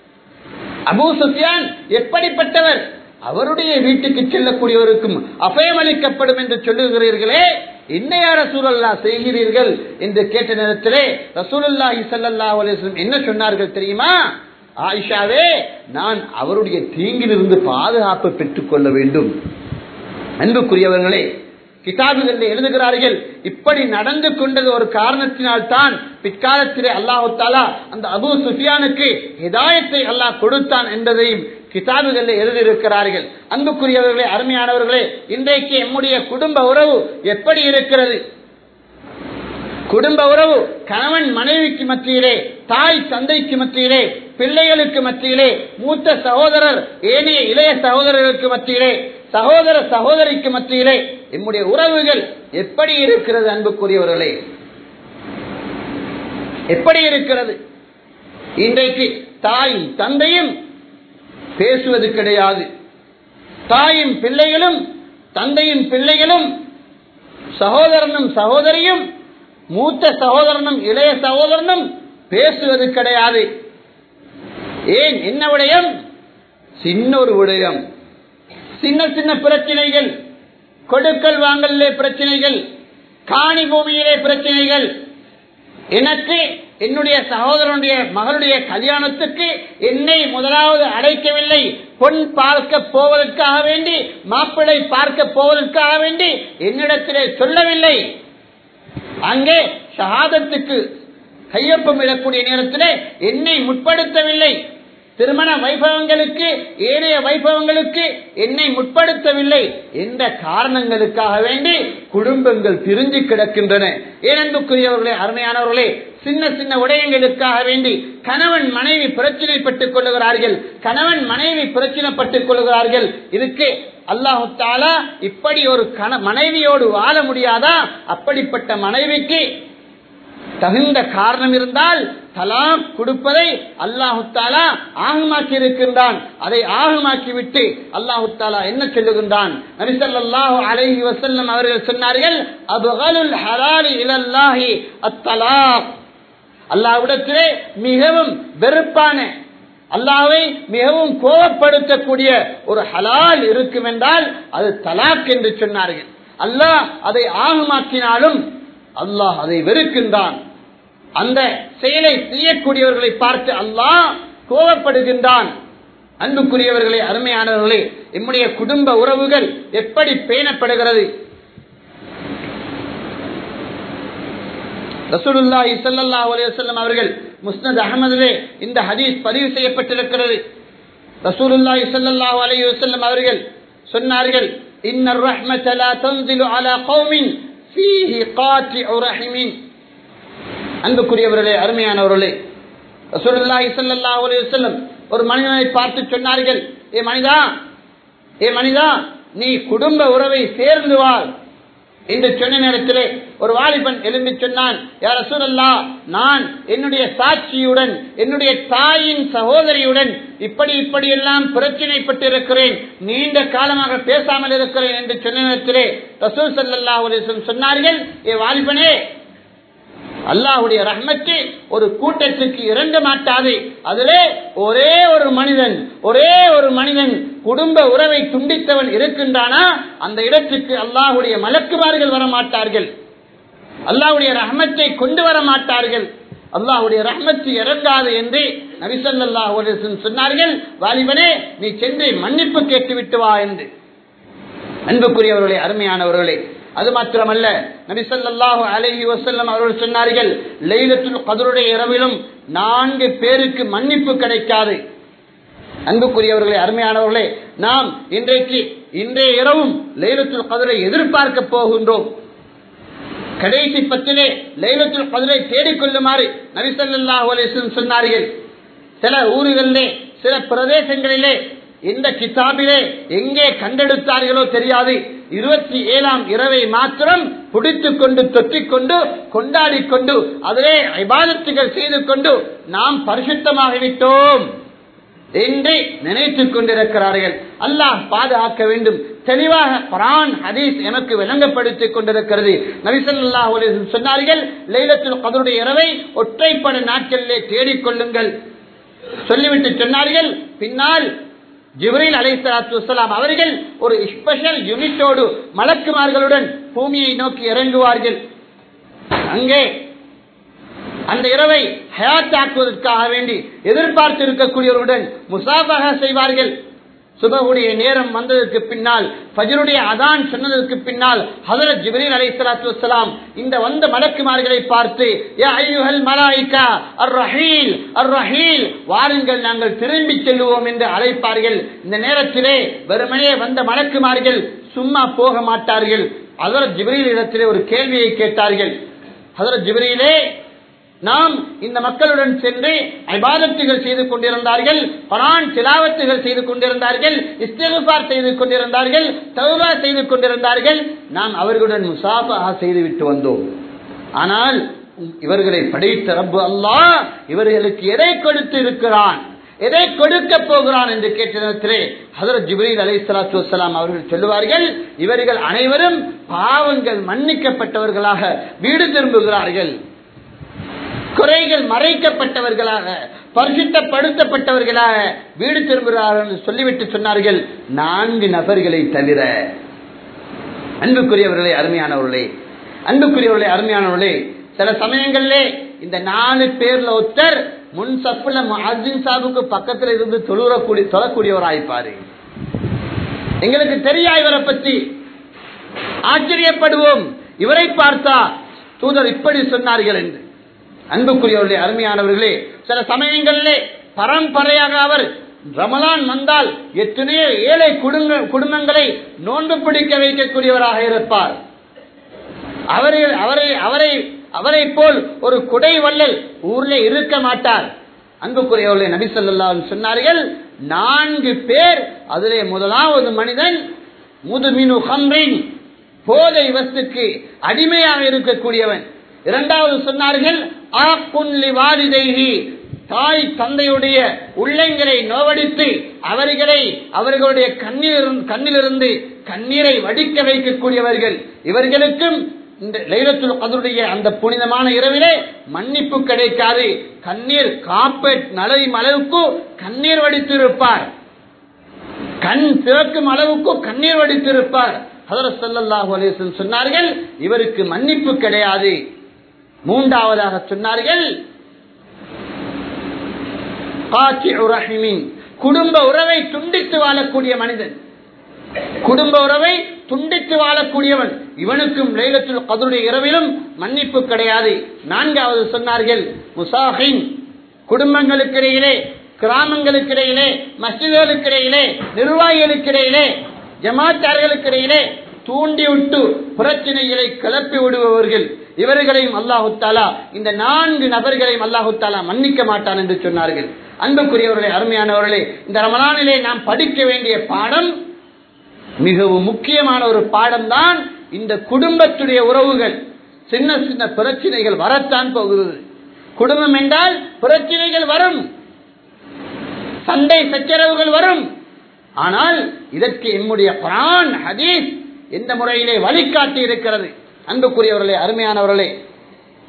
அபூ சுஃபியான் எப்படிப்பட்டவர்? அவருடைய வீட்டுக்கு செல்லக்கூடியவருக்கும் அபயம் அளிக்கப்படும் என்று சொல்லுகிறீர்களே, என்ன யா ரசூலல்லாஹ் செய்கிறீர்கள் என்று கேட்ட நேரத்திலே ரசூலுல்லாஹி ஸல்லல்லாஹு அலைஹி வஸல்லம் என்ன சொன்னார்கள் தெரியுமா? ஆயிஷாவே, நான் அவருடைய தீங்கிலிருந்து பாதுகாப்பு பெற்றுக் கொள்ள வேண்டும். அன்புக்குரியவர்களே, கிதாபுகளில் எழுதுகிறார்கள், இப்படி நடந்து கொண்டது ஒரு காரணத்தினால் தான் பிற்காலத்திலே அல்லாஹு தஆலா அந்த அபூ சுஃபியானுக்கு ஹிதாயத்தை அல்லாஹ் கொடுத்தான் என்பதையும் கிதாபுகளில் எழுதியிருக்கிறார்கள். அன்புக்குரியவர்களே, அருமையானவர்களே, இன்றைக்கு நம்முடைய குடும்ப உறவு எப்படி இருக்கிறது? குடும்ப உறவு கணவன் மனைவிக்கு மத்தியிலே, தாய் தந்தைக்கு மத்தியிலே, பிள்ளைகளுக்கு மத்தியிலே, மூத்த சகோதரர் ஏனைய இளைய சகோதரர்களுக்கு மத்தியிலே, சகோதர சகோதரிக்கு மத்தியிலே நம்முடைய உறவுகள் எப்படி இருக்கிறது? அன்புக்குரியவர்களே, எப்படி இருக்கிறது? இன்றைக்கு தாயும் தந்தையும் பேசுவது கிடையாது. தாயும் பிள்ளைகளும், தந்தையும் பிள்ளைகளும், சகோதரனும் சகோதரியும், மூத்த சகோதரனும் இளைய சகோதரனும் பேசுவது கிடையாது. ஏன்? என்ன விடயம்? சின்ன ஒரு விடயம், சின்ன சின்ன பிரச்சனைகள், கொடுக்கல் வாங்கலே பிரச்சனைகள், காணி பூமியிலே பிரச்சனைகள். எனக்கு என்னுடைய சகோதரனுடைய மகளுடைய கல்யாணத்துக்கு என்னை முதலாவது அழைக்கவில்லை, பொன் பார்க்க போவதற்காக வேண்டி, மாப்பிள்ளை பார்க்க போவதற்காக வேண்டி என்னிடத்திலே சொல்லவில்லை. அங்கே ஷஹாதத்துக்கு கையொப்பம் இடக்கூடிய நேரத்திலே என்னை முற்படுத்தவில்லை. திருமண வைபவங்களுக்கு, ஏனைய வைபவங்களுக்கு என்னை முற்படுத்தவில்லை என்ற காரணங்களுக்காக வேண்டி குடும்பங்கள் பிரிஞ்சு கிடக்கின்றன. ஏனென்புக்குரியவர்களே, அருமையானவர்களே, சின்ன சின்ன விடயங்களுக்காக வேண்டி கணவன் மனைவி பிரச்சனைப்பட்டுக் கொள்ளுகிறார்கள், கணவன் மனைவி பிரச்சனைப்பட்டுக் கொள்ளுகிறார்கள். இதுக்கு அல்லாஹு தஆலா இப்படி ஒரு மனைவியோடு வாழ முடியாதா? அப்படிப்பட்ட மனைவிக்கு தகுந்த காரணம் இருந்தால் தலாக் கொடுப்பதை அல்லாஹு தஆலா ஆகமாக்கி இருக்கின்றான். அதை ஆகமாக்கி விட்டு அல்லாஹு தஆலா என்ன சொல்லுகின்றான்? நபி ஸல்லல்லாஹு அலைஹி வஸல்லம் அவர்கள் சொன்னார்கள், அப்கலுல் ஹலாலி இலல்லாஹி அத்தலாக். அல்லாஹ்விடத்திலே மிகவும் வெறுப்பான, அல்லாஹ்வை மிகவும் கோபப்படுத்தக்கூடிய ஒரு ஹலால் இருக்கும் என்றால் அது தலாக் என்று சொன்னார்கள். அல்லாஹ் அதை ஆகமாக்கினாலும் அல்லாஹ் அதை வெறுக்கின்றான். அந்த செயலை செய்யக்கூடியவர்களை பார்த்து அல்லாஹ் கோபப்படுகின்றான். அன்புக்குரியவர்களே, அருமையானவர்களே, நம்முடைய குடும்ப உறவுகள் எப்படி பேணப்படுகிறது? ரசூலுல்லாஹி ஸல்லல்லாஹு அலைஹி வஸல்லம் அவர்கள் முஸ்னத் அஹ்மதிலே இந்த ஹதீஸ் பதிவு செய்யப்பட்டிருக்கிறது. ரசூலுல்லாஹி ஸல்லல்லாஹு அலைஹி வஸல்லம் அவர்கள் சொன்னார்கள், இன்னர் ரஹ்மத லா தன்ஸிலு அலா கௌமின் ஃபீஹி காத்திஉ ரஹிமின். அன்புக்குரியவர்களே, அருமையானவர்களே, ரசூலுல்லாஹி ஸல்லல்லாஹு அலைஹி வஸல்லம் ஒரு மனிதனை பார்த்து சொன்னார்கள், ஏ மனிதா, நீ குடும்ப உறவை சேர்ந்து வாழ் என்று சொன்ன நேரத்திலே ஒரு வாலிபன் எழும்பி சொன்னான், யா ரசூலல்லாஹ், நான் என்னுடைய சாட்சியுடன், என்னுடைய தாயின் சகோதரியுடன் இப்படி எல்லாம் பிரச்சனைப்பட்டு இருக்கிறேன், நீண்ட காலமாக பேசாமல் இருக்கிறேன் என்று சொன்ன நேரத்திலே ரசூல் ஸல்லல்லாஹு அலைஹி வஸல்லம் சொன்னார்கள், ஏ வாலிபனே, அல்லாஹ்வுடைய ரஹ்மத்து ஒரு கூட்டத்துக்கு இறங்க மாட்டாது. அதிலே ஒரே ஒரு மனிதன் குடும்ப உறவை துண்டித்தவன் இருக்கின்றானா, அந்த இடத்துக்கு அல்லாஹ்வுடைய மலக்குமார்கள் வர மாட்டார்கள், அல்லாஹ்வுடைய ரஹ்மத்தை கொண்டு வர மாட்டார்கள். அல்லாஹ்வுடைய ரஹ்மத்து இறங்காது என்று நபி ஸல்லல்லாஹு அலைஹி வஸல்லம் சொன்னார்கள். வாலிபனே, நீ சென்று மன்னிப்பு கேட்டுவிட்டு வா என்று. அன்புக்குரியவர்களே, அருமையானவர்களே, அது மாத்திரமல்ல, நபி ஸல்லல்லாஹு அலைஹி வஸல்லம் அவர்கள் சொன்னார்கள், லைலத்துல் கத்ருடைய இரவிலும் 4 பேருக்கு மன்னிப்பு கிடைக்காது. அன்புக்குரியவர்களே, அருமையானவர்களே, நாம் இன்றைய இரவும் லைலத்துல் கத்ரை எதிர்பார்க்க போகின்றோம். கடைசி பத்திலே லைலத்துல் கத்ரை தேடிக்கொள்ளுமாறு நபி ஸல்லல்லாஹு அலைஹி வஸல்லம் சொன்னார்கள். சில ஊர்களிலே, சில பிரதேசங்களிலே, இந்த கிதாபிலே எங்கே கண்டெடுத்தார்களோ தெரியாது, 27ஆம் இரவை மாத்திரம் பிடித்துக் கொண்டு தொற்றிக் கொண்டு கொண்டாடி கொண்டு அதிலே இபாதத்துகள் செய்து கொண்டு நாம் பரிசுத்தமாகிவிட்டோம் என்று நினைத்துக் கொண்டிருக்கிறார்கள். அல்லாஹ் பாதுகாக்க வேண்டும். தெளிவாக குர்ஆன் ஹதீஸ் எனக்கு விளங்கப்படுத்திக் கொண்டிருக்கிறது. நபி ஸல்லல்லாஹு அலைஹி வஸல்லம் சொன்னார்கள், லைலத்துல் கத்ருடைய இரவை ஒற்றைப்படை நாட்களிலே தேடிக்கொள்ளுங்கள் சொல்லிவிட்டு சொன்னார்கள். பின்னால் ஜிப்ரீல் அலைஹிஸ்ஸலாத்து வஸ்ஸலாம் அவர்கள் ஒரு ஸ்பெஷல் யூனிட்டோடு மலக்குமார்களுடன் பூமியை நோக்கி இறங்குவார்கள். அங்கே அந்த இரவை ஹயாத்தாக்குவதற்காக வேண்டி எதிர்பார்த்து இருக்கக்கூடியவருடன் முசாஃபஹா செய்வார்கள். சுபஹுடைய நேரம் வந்ததற்கு பின்னால், ஃபஜ்ருடைய அதான் சொன்னதற்கு பின்னால் ஹஜ்ரத் ஜிப்ரீல் அலைஹிஸ்ஸலாத்து வஸ்ஸலாம் இந்த வந்த மலக்குமார்களை பார்த்து, யா அய்யுஹல் மலாயிகா அர்-ரஹீல் அர்-ரஹீல், வாருங்கள் நாங்கள் திரும்பி செல்வோம் என்று அழைப்பார்கள். இந்த நேரத்திலே வெறுமனே வந்த மலக்குமார்கள் சும்மா போக மாட்டார்கள். ஹஜ்ரத் ஜிப்ரீல் இடத்திலே ஒரு கேள்வியை கேட்டார்கள். ஹஜ்ரத் ஜிப்ரீலே, நாம் இந்த மக்களுடன் சென்று இபாதத்துகள் செய்து கொண்டிருந்தார்கள், குர்ஆன் திலாவத்துகள் செய்து கொண்டிருந்தார்கள், இஸ்திக்ஃபார் செய்து கொண்டிருந்தார்கள், தௌபா செய்து கொண்டிருந்தார்கள். நாம் அவர்களுடன் முசாஃபஹா செய்து விட்டு வந்தோம். ஆனால் இவர்களை படைத்த ரப்பு அல்லாஹ் இவர்களுக்கு எதை கொடுத்து இருக்கிறான், எதை கொடுக்க போகிறான் என்று கேட்ட நேரத்திலே ஹஜ்ரத் ஜிப்ரீல் அலைஹிஸ்ஸலாத்து வஸ்ஸலாம் அவர்கள் சொல்லுவார்கள், இவர்கள் அனைவரும் பாவங்கள் மன்னிக்கப்பட்டவர்களாக வீடு திரும்புகிறார்கள், குறைகள் மறைக்கப்பட்டவர்களாக பரிசுத்தப்படுத்தப்பட்டவர்களாக வீடு திரும்புகிறார்கள் என்று சொல்லிவிட்டு சொன்னார்கள், 4 நபர்களை தவிர. அன்புக்குரியவர்களே, அருமையானவர்களே, சில சமயங்களிலே இந்த 4 பேர்ல ஒருத்தர் முன் சப்புல முஅஜ்ஜின் சாஹிபுக்கு பக்கத்தில் இருந்து தொழக்கூடியவராய்ப்பாரு. எங்களுக்கு தெரியா இவரை பற்றி, ஆச்சரியப்படுவோம், இவரை பார்த்தா தூதர் இப்படி சொன்னார்கள் என்று. அன்புக்குரியவர்களே, அருமையானவர்களே, சில சமயங்களிலே பரம்பரையாக அவர் ரமலான் வந்தால் எத்தனையோ ஏழை குடும்பங்களை நோன்பு பிடிக்க வைக்கக்கூடியவராக இருப்பார். அவரை போல் ஒரு குடை வள்ளல் ஊரில் இருக்க மாட்டார். அன்புக்குரியவர்களே, நபி ஸல்லல்லாஹு அலைஹி வஸல்லம் சொன்னார்கள், 4 பேர். அதிலே முதலாவது மனிதன் முதுமினு ஹம்ரின், போதை வஸ்துக்கு அடிமையாக இருக்கக்கூடியவன். இரண்டாவது சொன்னார்கள், ஆக்குன் லிவாலிதைஹி, தாய் தந்தையுடைய உள்ளங்களை நோவடித்து அவர்களுடைய கண்ணிலிருந்து கண்ணீரை வடிக்க வைக்கக்கூடியவர்கள். இவர்களுக்கும் இந்த லைலத்துல் கத்ருடைய அந்த புனிதமான இரவிலே மன்னிப்பு கிடைக்காது. கண்ணீர் காப்பேட் நலையும் அளவுக்கு கண்ணீர் வடித்திருப்பார், கண் திறக்கும் அளவுக்கு கண்ணீர் வடித்திருப்பார். ஹஜ்ரத் ஸல்லல்லாஹு அலைஹி வஸல்லம் சொன்னார்கள், இவருக்கு மன்னிப்பு கிடையாது. மூன்றாவதாக சொன்னார்கள், காத்திஉ ரஹிமின், குடும்ப உறவை துண்டித்து வாழக்கூடிய மனிதன், குடும்ப உறவை துண்டித்து வாழக்கூடியவன், இவனுக்கும் லைலத்துல் கத்ருடைய இரவிலும் மன்னிப்பு கிடையாது. நான்காவது சொன்னார்கள், முசாஹின், குடும்பங்களுக்கிடையிலே, கிராமங்களுக்கிடையிலே, மஸ்ஜிதுகளுக்கிடையிலே, நிர்வாகிகளுக்கிடையிலே, ஜமாத்தார்களுக்கிடையிலே தூண்டிவிட்டு பிரச்சனைகளை கிளப்பி விடுபவர்கள். இவர்களையும் அல்லாஹு தஆலா, இந்த 4 நபர்களையும் அல்லாஹு தஆலா மன்னிக்க மாட்டான் என்று சொன்னார்கள். அன்புக்குரியவர்களே, அருமையானவர்களே, இந்த ரமலானிலே நாம் படிக்க வேண்டிய பாடம், மிகவும் முக்கியமான ஒரு பாடம் தான் இந்த குடும்பத்துடைய உறவுகள். சின்ன சின்ன பிரச்சனைகள் வரத்தான் போகிறது. குடும்பம் என்றால் பிரச்சனைகள் வரும், சண்டை சச்சரவுகள் வரும். ஆனால் இதற்கு நம்முடைய குர்ஆன் ஹதீஸ் எந்த முறையிலே வழிகாட்டி இருக்கிறது. அன்புக்குரியவர்களே, அருமையானவர்களே,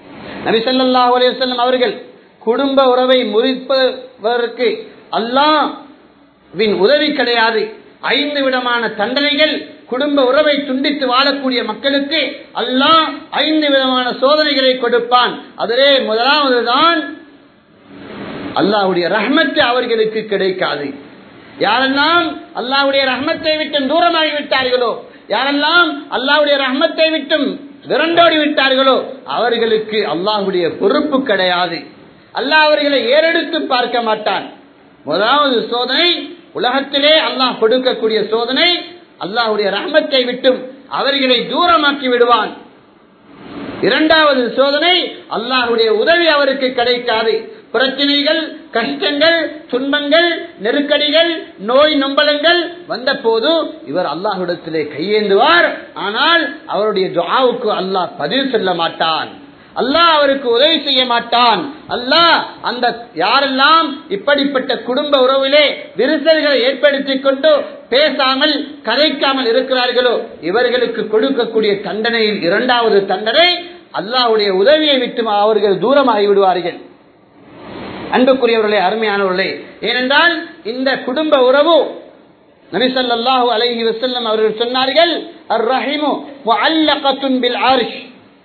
நபி ஸல்லல்லாஹு அலைஹி வஸல்லம் அவர்கள் குடும்ப உறவை முறிப்பதற்கு அல்லாஹ்வின் உதவி கிடையாது. 5 விதமான தண்டனைகள் குடும்ப உறவை துண்டித்து வாழக்கூடிய மக்களுக்கு அல்லாஹ் 5 விதமான சோதனைகளை கொடுப்பான். அதிலே முதலாவதுதான் அல்லாஹ்வுடைய ரஹ்மத் அவர்களுக்கு கிடைக்காது. யாரெல்லாம் அல்லாஹ்வுடைய ரஹ்மத்தை விட்டு தூரமாகி விட்டார்களோ, யாரெல்லாம் அல்லாஹ்வுடைய ரஹ்மத்தை விட்டு விரண்டோடி விட்டார்களோ அவர்களுக்கு அல்லாஹ்வுடைய பொறுப்பு கிடையாது. அல்லாஹ் அவர்களை ஏறெடுத்து பார்க்க மாட்டான். முதலாவது சோதனை உலகத்திலே அல்லாஹ் கொடுக்கக்கூடிய சோதனை, அல்லாஹ்வுடைய ரஹ்மத்தை விட்டும் அவர்களை தூரமாக்கி விடுவான். இரண்டாவது சோதனை, அல்லாஹ்வுடைய உதவி அவருக்கு கிடைக்காது. பிரச்சனைகள், கஷ்டங்கள், துன்பங்கள், நெருக்கடிகள், நோய் நொம்பலங்கள் வந்த போது இவர் அல்லாஹ்விடத்திலே கையேந்துவார். ஆனால் அவருடைய துஆவுக்கு அல்லாஹ் பதில் சொல்ல மாட்டான். அல்லாஹ் அவருக்கு உதவி செய்ய மாட்டான். அல்லாஹ் அந்த யாரெல்லாம் இப்படிப்பட்ட குடும்ப உறவிலே விரிசல்களை ஏற்படுத்திக் கொண்டு பேசாமல் கதைக்காமல் இருக்கிறார்களோ இவர்களுக்கு கொடுக்கக்கூடிய தண்டனையில் இரண்டாவது தண்டனை, அல்லாஹ்வுடைய உதவியை விட்டு அவர்கள் தூரமாகி விடுவார்கள். அன்புக்குரியவர்களே, அருமையானவர்களே, ஏனென்றால் இந்த குடும்ப உறவு நபி ஸல்லல்லாஹு அலைஹி வஸல்லம் அவர்கள் சொன்னார்கள், அர்-ரஹீமு முஅல்லகத்துன் பில் அர்ஷ்.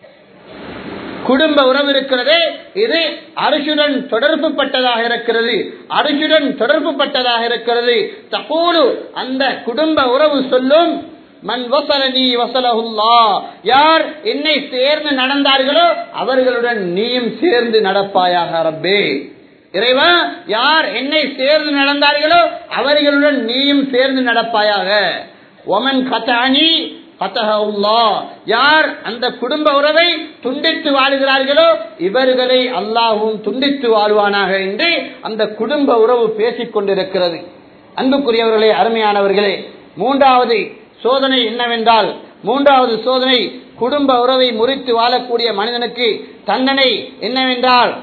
குடும்ப உறவு இருக்கிறதே இது அர்ஷுடன் தொடர்பு பட்டதாக இருக்கிறது, அர்ஷுடன் தொடர்பு பட்டதாக இருக்கிறது. தகூலு அந்த குடும்ப உறவு சொல்லும், மன் வஸலனி வஸலஹுல்லாஹ், யார் என்னை சேர்ந்து நடந்தார்களோ அவர்களுடன் நீயும் சேர்ந்து நடப்பாயாக ரப்பே. இறைவா, யார் என்னை சேர்ந்து நடந்தார்களோ அவர்களுடன் நீயும் சேர்ந்து நடப்பாயாக. ஒமன் கதஅனி கதஹுல்லாஹ், யார் அந்த குடும்ப உறவை துண்டித்து வாழுகிறார்களோ இவர்களை அல்லாஹ்வும் துண்டித்து வாழ்வானாக என்று அந்த குடும்ப உறவு பேசிக் கொண்டிருக்கிறது. அன்புக்குரியவர்களே, அருமையானவர்களே, மூன்றாவது சோதனை என்னவென்றால், மூன்றாவது சோதனை குடும்ப உறவை முறித்து வாழக்கூடிய மனிதனுக்கு தண்டனை என்னவென்றால்,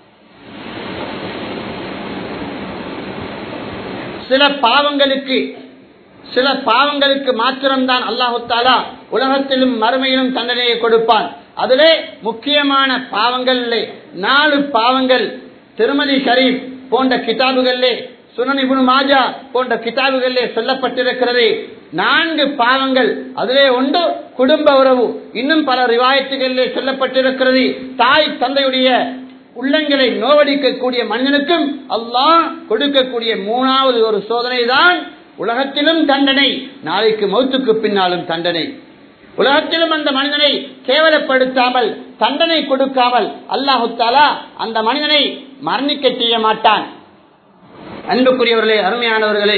சில பாவங்களுக்கு மாத்திரம்தான் அல்லாஹு தஆலா உலகத்திலும் மறுமையிலும் தண்டனையை கொடுப்பான். அதிலே முக்கியமான பாவங்களிலே 4 பாவங்கள் திருமதி ஷரீப் போன்ற கிதாபுகளிலே, சுனன் இப்னு மாஜா போன்ற கிதாபுகளிலே சொல்லப்பட்டிருக்கிறது. 4 பாவங்கள். அதிலே ஒன்று குடும்ப உறவு. இன்னும் பல ரிவாயத்துகளிலே சொல்லப்பட்டிருக்கிறது, தாய் தந்தையுடைய உள்ளங்களை நோவடிக்கக்கூடிய மனிதனுக்கும் அல்லாஹ் கொடுக்கக்கூடிய 3வது ஒரு சோதனை தான் உலகத்திலும் தண்டனை, நாளைக்கு மௌத்துக்கு பின்னாலும் தண்டனை. உலகத்திலும் அந்த மனிதனை கேவலப்படுத்தாமல் தண்டனை கொடுக்காமல் அல்லாஹு தஆலா அந்த மனிதனை மரணிக்க செய்ய மாட்டான். அன்புக்குரியவர்களே, அருமையானவர்களே,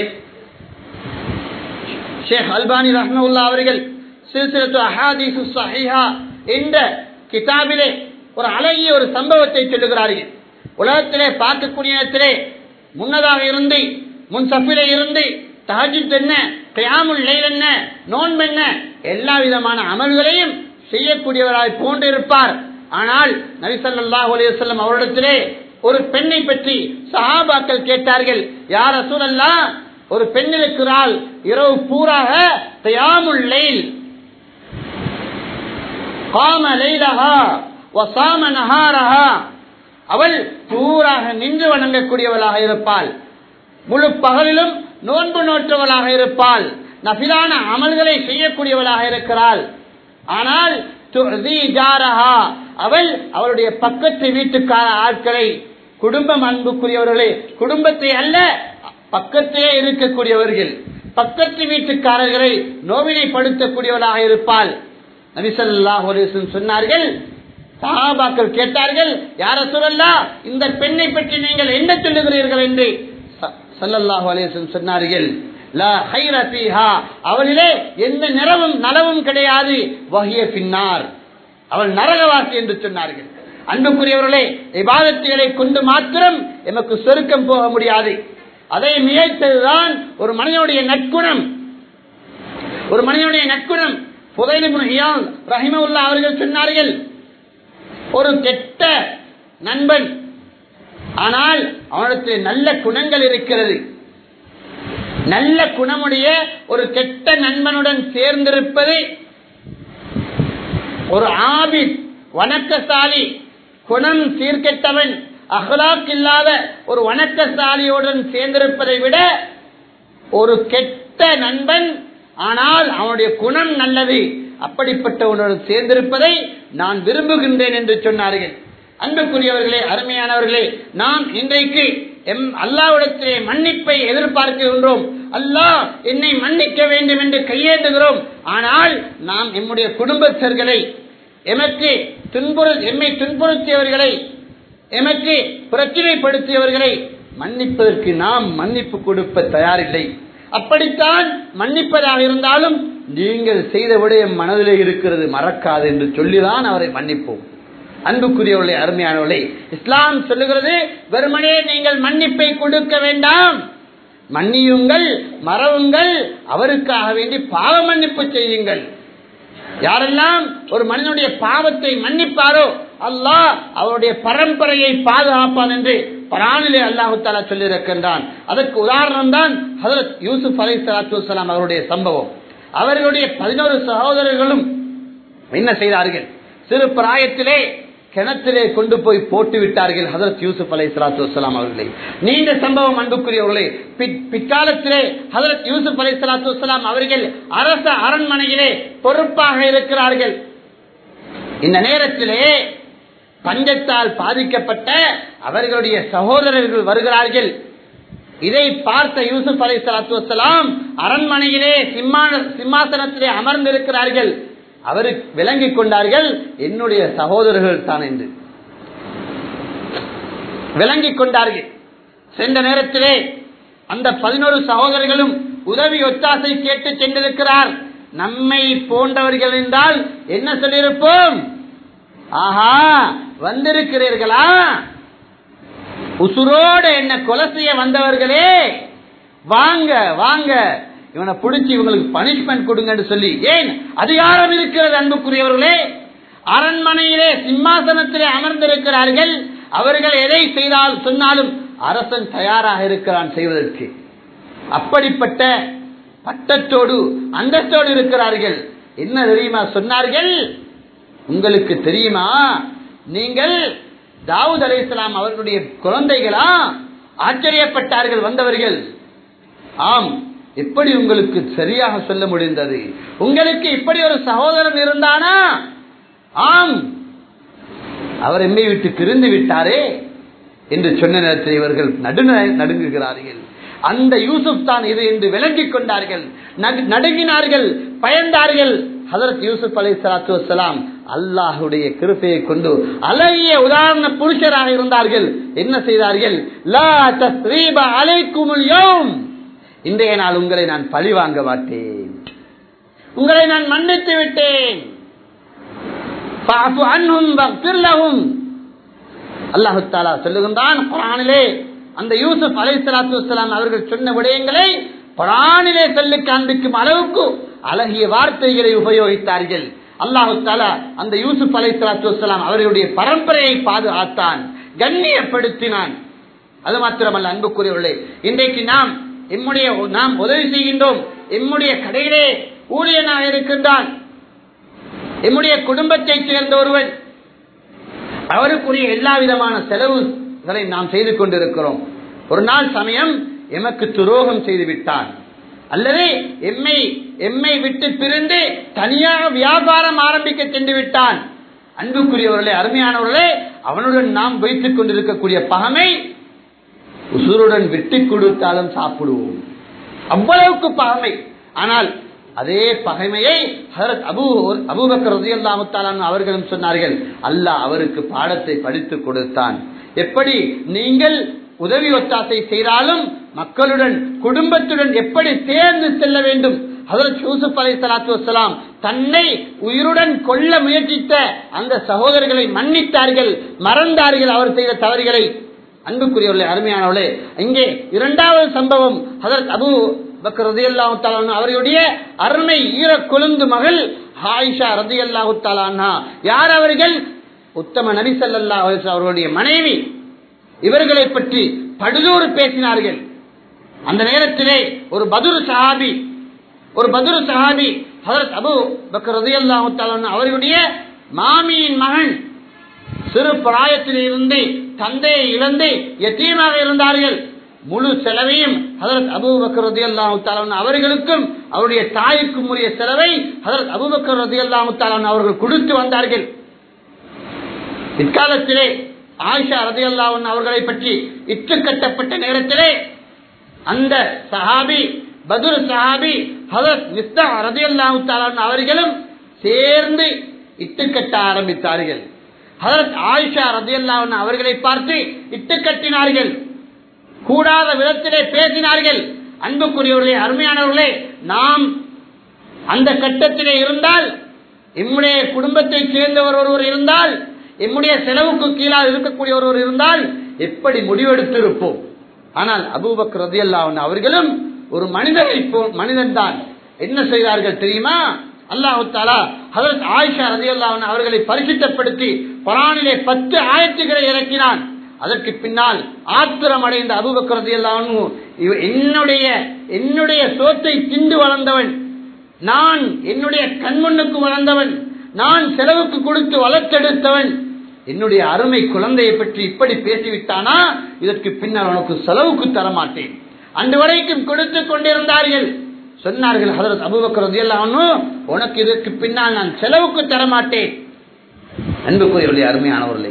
ஷேக் அல்பானி ரஹ்மத்துல்லாஹி அவர்கள் சில்சிலத்து அஹாதீஸ் ஸஹீஹா என்ற கிதாபிலே ஒரு அழகிய ஒரு சம்பவத்தை சொல்லுகிறார்கள். உலகத்திலே பார்க்கக்கூடிய நேரத்திலே முன்னதாக இருந்து முன் சஃபிலே இருந்து தஹஜ்ஜுத் என்ன, கியாமுல் லைல் என்ன, நோன்பு என்ன, எல்லா விதமான அமல்களையும் செய்யக்கூடியவராய் போன்றிருப்பார். ஆனால் நபி ஸல்லல்லாஹு அலைஹி வஸல்லம் அவரிடத்திலே ஒரு பெண்ணை பற்றி சஹாபாக்கள் கேட்டார்கள். யா ரசூலல்லாஹ், ஒரு பெண் இருக்கிறாள், இரவு பூராக கியாமுல் லைல், காம லைலஹா வஸாம நஹாரஹா, அவள் பூராக நின்று வணங்கக்கூடியவளாக இருப்பாள், முழு பகலிலும் நோன்பு நோற்றவளாக இருப்பாள், நஃபிலான அமல்களை செய்யக்கூடியவளாக இருக்கிறாள். ஆனால் துர்தி ஜாரஹா, அவள் அவளுடைய பக்கத்து வீட்டுக்கார ஆட்களை, குடும்பம் அன்புக்குரியவர்களே, குடும்பத்தை அல்ல பக்கத்திலே இருக்கக்கூடியவர்கள், பக்கத்து வீட்டுக்காரர்களை நோவினைப்படுத்தக்கூடியவளாக இருப்பாள். நபி ஸல்லல்லாஹு அலைஹி வஸல்லம் சொன்னார்கள், சஹாபாக்கள் கேட்டார்கள், யா ரசூலல்லாஹ், இந்த பெண்ணை பற்றி நீங்கள் என்ன சொல்லுகிறீர்கள் என்று ஸல்லல்லாஹு அலைஹி வஸல்லம் சொன்னார்கள், லா கைர ஃபீஹா, அவளிலே எந்த நிறமும் நலவும் கிடையாது, வஹிய ஃபின்னார், அவள் நரகவாசி என்று சொன்னார்கள். அன்புக்குரியவர்களே, இபாதத்துகளை கொண்டு மாத்திரம் எமக்கு சொர்க்கம் போக முடியாது. அதை மிகைத்ததுதான் ஒரு மனிதனுடைய நற்குணம். ஒரு மனிதனுடைய நற்குணம். ஃபுதைல் இப்னு இயாத் ரஹிமஹுல்லாஹ் அவர்கள் சொன்னார்கள், ஒரு கெட்ட நண்பன், ஆனால் அவனிடத்தில் நல்ல குணங்கள் இருக்கிறது. நல்ல குணமுடைய ஒரு கெட்ட நண்பனுடன் சேர்ந்திருப்பது ஒரு ஆபித், வணக்கசாலி, குணம் சீர்கெட்டவன், அஹ்லாக் இல்லாத ஒரு வணக்கசாலியுடன் சேர்ந்திருப்பதை விட ஒரு கெட்ட நண்பன் ஆனால் அவனுடைய குணம் நல்லது, அப்படிப்பட்டவனுடன் சேர்ந்திருப்பதை நான் விரும்புகின்றேன் என்று சொன்னார்கள். அன்புக்குரியவர்களே, அருமையானவர்களே, நாம் இன்றைக்கு அல்லாஹ்விடத்திலே மன்னிப்பை எதிர்பார்க்கின்றோம். அல்லாஹ் என்னை மன்னிக்க வேண்டும் என்று கையேந்துகிறோம். ஆனால் நாம் நம்முடைய குடும்பஸ்தர்களை, எம்மை துன்புறுத்தியவர்களை, எமக்கு பிரச்சனைப்படுத்தியவர்களை மன்னிப்பதற்கு நாம் மன்னிப்பு கொடுக்க தயாரில்லை. அப்படித்தான் மன்னிப்பதாக இருந்தாலும் நீங்கள் செய்த விடயம் மனதிலே இருக்கிறது, மறக்காது என்று சொல்லிதான் அவரை மன்னிப்போம். அன்புக்குரியவர்களே, அருமையானவர்களே, இஸ்லாம் சொல்லுகிறது வெறுமனே நீங்கள் மன்னிப்பை கொடுக்க வேண்டாம், மன்னியுங்கள், மறவுங்கள், அவருக்காக வேண்டி பாவ மன்னிப்பு செய்யுங்கள். யாரெல்லாம் ஒரு மனிதனுடைய பாவத்தை மன்னிப்பாரோ அல்லாஹ் அவருடைய பரம்பரையை பாதுகாப்பான் என்று குர்ஆனிலே அல்லாஹ் தஆலா சொல்லியிருக்கின்றான். அதற்கு உதாரணம் தான் ஹஜ்ரத் யூசுப் அலைஹிஸ்ஸலாத்து வஸ்ஸலாம் அவருடைய சம்பவம். அவர்களுடைய 11 சகோதரர்களும் என்ன செய்தார்கள்? சிறு பிராயத்திலே கிணத்திலே கொண்டு போய் போட்டு விட்டார்கள் ஹஜ்ரத் யூசுப் அலைஹிஸ்ஸலாத்து வஸ்ஸலாம் அவர்களை. நீண்ட சம்பவம் அன்புக்குரியவர்களே. பிற்காலத்திலே ஹஜ்ரத் யூசுப் அலைஹிஸ்ஸலாத்து வஸ்ஸலாம் அவர்கள் அரச அரண்மனையிலே பொறுப்பாக இருக்கிறார்கள். இந்த நேரத்திலே பஞ்சத்தால் பாதிக்கப்பட்ட அவர்களுடைய சகோதரர்கள் வருகிறார்கள். இதை பார்த்த யூசுப் அலைஹிஸ்ஸலாத்து வஸ்ஸலாம் அரண்மனையிலே சிம்மாசனத்திலே அமர்ந்திருக்கிறார்கள். அவர் விளங்கிக் கொண்டார்கள், என்னுடைய சகோதரர்கள் தான் என்று விளங்கிக் கொண்டார்கள். சென்ற நேரத்திலே அந்த 11 சகோதரர்களும் உதவி ஒத்தாசை கேட்டு சென்றிருக்கிறார். நம்மை போன்றவர்கள் என்றால் என்ன சொல்லியிருப்போம்? ஆஹா, வந்திருக்கிறீர்களா, உசுரோடு என்ன கொலை செய்ய வந்தவர்களே, வாங்க வாங்க, இவனை பிடிச்சி இவங்களுக்கு பனிஷ்மெண்ட் கொடுங்க சொல்லி. ஏன் அதிகாரம் இருக்கிறது அன்புக்குரியவர்களே. அரண்மனையிலே சிம்மாசனத்திலே அமர்ந்திருக்கிறார்கள். அவர்கள் எதை செய்தால் சொன்னாலும் அரசன் தயாராக இருக்கிறான் செய்வதற்கு. அப்படிப்பட்ட பட்டத்தோடு அந்தஸ்தோடு இருக்கிறார்கள். என்ன தெரியுமா சொன்னார்கள்? உங்களுக்கு தெரியுமா, நீங்கள் தாவூத் அலைஹிஸ்ஸலாம் அவர்களுடைய குழந்தைகளா? ஆச்சரியப்பட்டார்கள் வந்தவர்கள். ஆம், எப்படி உங்களுக்கு சரியாக சொல்ல முடிந்தது? உங்களுக்கு இப்படி ஒரு சகோதரன் இருந்தானா? ஆம், அவர் எம்மை விட்டு பிரிந்து விட்டாரே என்று சொன்ன நேரத்தில் இவர்கள் நடுங்குகிறார்கள். அந்த யூசுப் தான் இது என்று விளங்கிக் கொண்டார்கள், நடுங்கினார்கள், பயந்தார்கள். ஹஜ்ரத் யூசுப் அலைஹிஸ்ஸலாத்து வஸ்ஸலாம் அல்லாஹ்வுடைய கிருபையை கொண்டு அழகிய உதாரண புருஷராக இருந்தார்கள். என்ன செய்தார்கள்? லா தஸ்ரீப அலைக்குமுல் யௌம், இன்றைய நாள் உங்களை நான் பழி வாங்க மாட்டேன், உங்களை நான் மன்னித்து விட்டேன். ஃபஅஃபு அன்ஹும் வக்ஃபிர் லஹும். அல்லாஹ் தஆலா சொல்லுகின்றான் குர்ஆனிலே, அந்த யூசுப் அலைஹிஸ்ஸலாத்து வஸ்ஸலாம் அவர்கள் சொன்ன விடயங்களை குர்ஆனிலே சொல்லி காண்பிக்கும் அளவுக்கு அழகிய வார்த்தைகளை உபயோகித்தார்கள். அல்லாஹ் தஆலா அந்த யூசுப் அலைஹிஸ்ஸலாத்து வஸ்ஸலாம் அவர்களுடைய பரம்பரையை பாதுகாத்தான், கண்ணியப்படுத்தினான். அது மாத்திரமல்ல அன்புக்குரியவர்களே, இன்றைக்கு நாம் உதவி செய்கின்றோம். எம்முடைய கடையிலே ஊழியனாக இருக்கின்றான், எம்முடைய குடும்பத்தை சேர்ந்த ஒருவன், அவருக்குரிய எல்லா விதமான செலவுகளை நாம் செய்து கொண்டிருக்கிறோம். ஒரு நாள் சமயம் எமக்கு துரோகம் செய்து விட்டான், அல்லது எம்மை விட்டு பிரிந்து தனியாக வியாபாரம் ஆரம்பிக்க சென்று விட்டான். அன்புக்குரியவர்களே, அருமையானவர்களே, அவனுடன் நாம் வைத்துக் கொண்டிருக்கக்கூடிய பகமை உசுருடன் விட்டு கொடுத்தாலும் சாப்பிடுவோம், அவ்வளவுக்கு பகமை. ஆனால் அதே பகைமையை ஹஜ்ரத் அபூபக்கர் ரலியல்லாஹு தஆலா அவர்களும் சொன்னார்கள். அல்லாஹ் அவருக்கு பாடத்தை படித்துக் கொடுத்தான். எப்படி நீங்கள் உதவி ஒத்தாசை செய்தாலும் மக்களுடன் குடும்பத்துடன் எப்படி சேர்ந்து செல்ல வேண்டும். ஹஜ்ரத் யூசுப் அலைஹிஸ்ஸலாத்து வஸ்ஸலாம் தன்னை உயிருடன் கொல்ல முயற்சித்த அந்த சகோதரர்களை மன்னித்தார்கள், மறந்தார்கள் அவர் செய்த தவறுகளை. அன்புக்குரியவர்களே, அருமையானவர்களே, இங்கே இரண்டாவது சம்பவம் ஹஜ்ரத் அபூபக்கர் ரலியல்லாஹு தஆலா அவர்களுடைய அருமை ஈர கொழுந்து மகள் ஆயிஷா ரலியல்லாஹு தஆலா. யார் அவர்கள்? உத்தம நபி ஸல்லல்லாஹு அலைஹி வஸல்லம் அவர்களுடைய மனைவி. இவர்களை பற்றி படுதூறு பேசினார்கள். அந்த நேரத்திலே ஒரு பதுரு சஹாபி ஹஜ்ரத் அபூபக்கர் ரலியல்லாஹு தஆலா அவர்களுடைய மாமியின் மகன் சிறு பிராயத்தில் இருந்து தந்தையை இழந்து யத்தீமாக இருந்தார்கள். முழு செலவையும் ஹஜ்ரத் அபூபக்கர் ரலியல்லாஹு தஆலா அவர்களுக்கும் அவருடைய தாய்க்கும் உரிய செலவை ஹஜ்ரத் அபூபக்கர் ரலியல்லாஹு தஆலா அவர்கள் கொடுத்து வந்தார்கள். இக்காலத்திலே ஆயிஷா ரலியல்லாஹு அன்ஹா அவர்களை பற்றி இட்டு கட்டப்பட்ட நேரத்திலே அந்த சஹாபி பத்ர் சஹாபி ஹஜ்ரத் மிஸ்தா ரலியல்லாஹு தஆலா அவர்களும் சேர்ந்து இட்டு கட்ட ஆரம்பித்தார்கள். ஹஜ்ரத் ஆயிஷா ரலியல்லாஹு அன்ஹா அவர்களை பார்த்து இட்டு கட்டினார்கள். கூடாத விதத்திலே பேசினார்கள். அன்புக்குரியவர்களே, அருமையானவர்களே, நாம் அந்த கட்டத்திலே இருந்தால், எம்முடைய குடும்பத்தை சேர்ந்தவர் ஒருவர் இருந்தால், எம்முடைய செலவுக்கு கீழாக இருக்கக்கூடிய ஒருவர் இருந்தால் எப்படி முடிவெடுத்திருப்போம். ஆனால் அபூபக்கர் ரலியல்லாஹு அன்ஹு அவர்களும் ஒரு மனிதன் தான். என்ன செய்தார்கள் தெரியுமா? அல்லாஹ் தஆலா ஹஜ்ரத் ஆயிஷா ரலியல்லாஹு அன்ஹா அவர்களை பரிசுத்தப்படுத்தி குர்ஆனிலே 10 ஆயத்துக்களை இறக்கினான். அதற்கு பின்னால் ஆத்திரம் அடைந்த அபூபக்கர் ரலியல்லாஹு அன்ஹு, என்னுடைய சோத்தை திண்டு வளர்ந்தவன், நான் என்னுடைய கண்முன்னுக்கு வளர்ந்தவன், நான் செலவுக்கு கொடுத்து வளர்த்தெடுத்தவன், என்னுடைய அருமை குழந்தையை பற்றி இப்படி பேசிவிட்டானா இதற்கு பின்னால் உனக்கு செலவுக்கு தரமாட்டேன். அன்று வரைக்கும் கொடுத்து கொண்டிருந்தார்கள். சொன்னார்கள் ஹஜ்ரத் அபூபக்கர் ரலியல்லாஹு அன்ஹு, உனக்கு இதற்கு பின்னால் நான் செலவுக்கு தரமாட்டேன். அன்புக்குரியவர்களே, அருமையானவர்களே,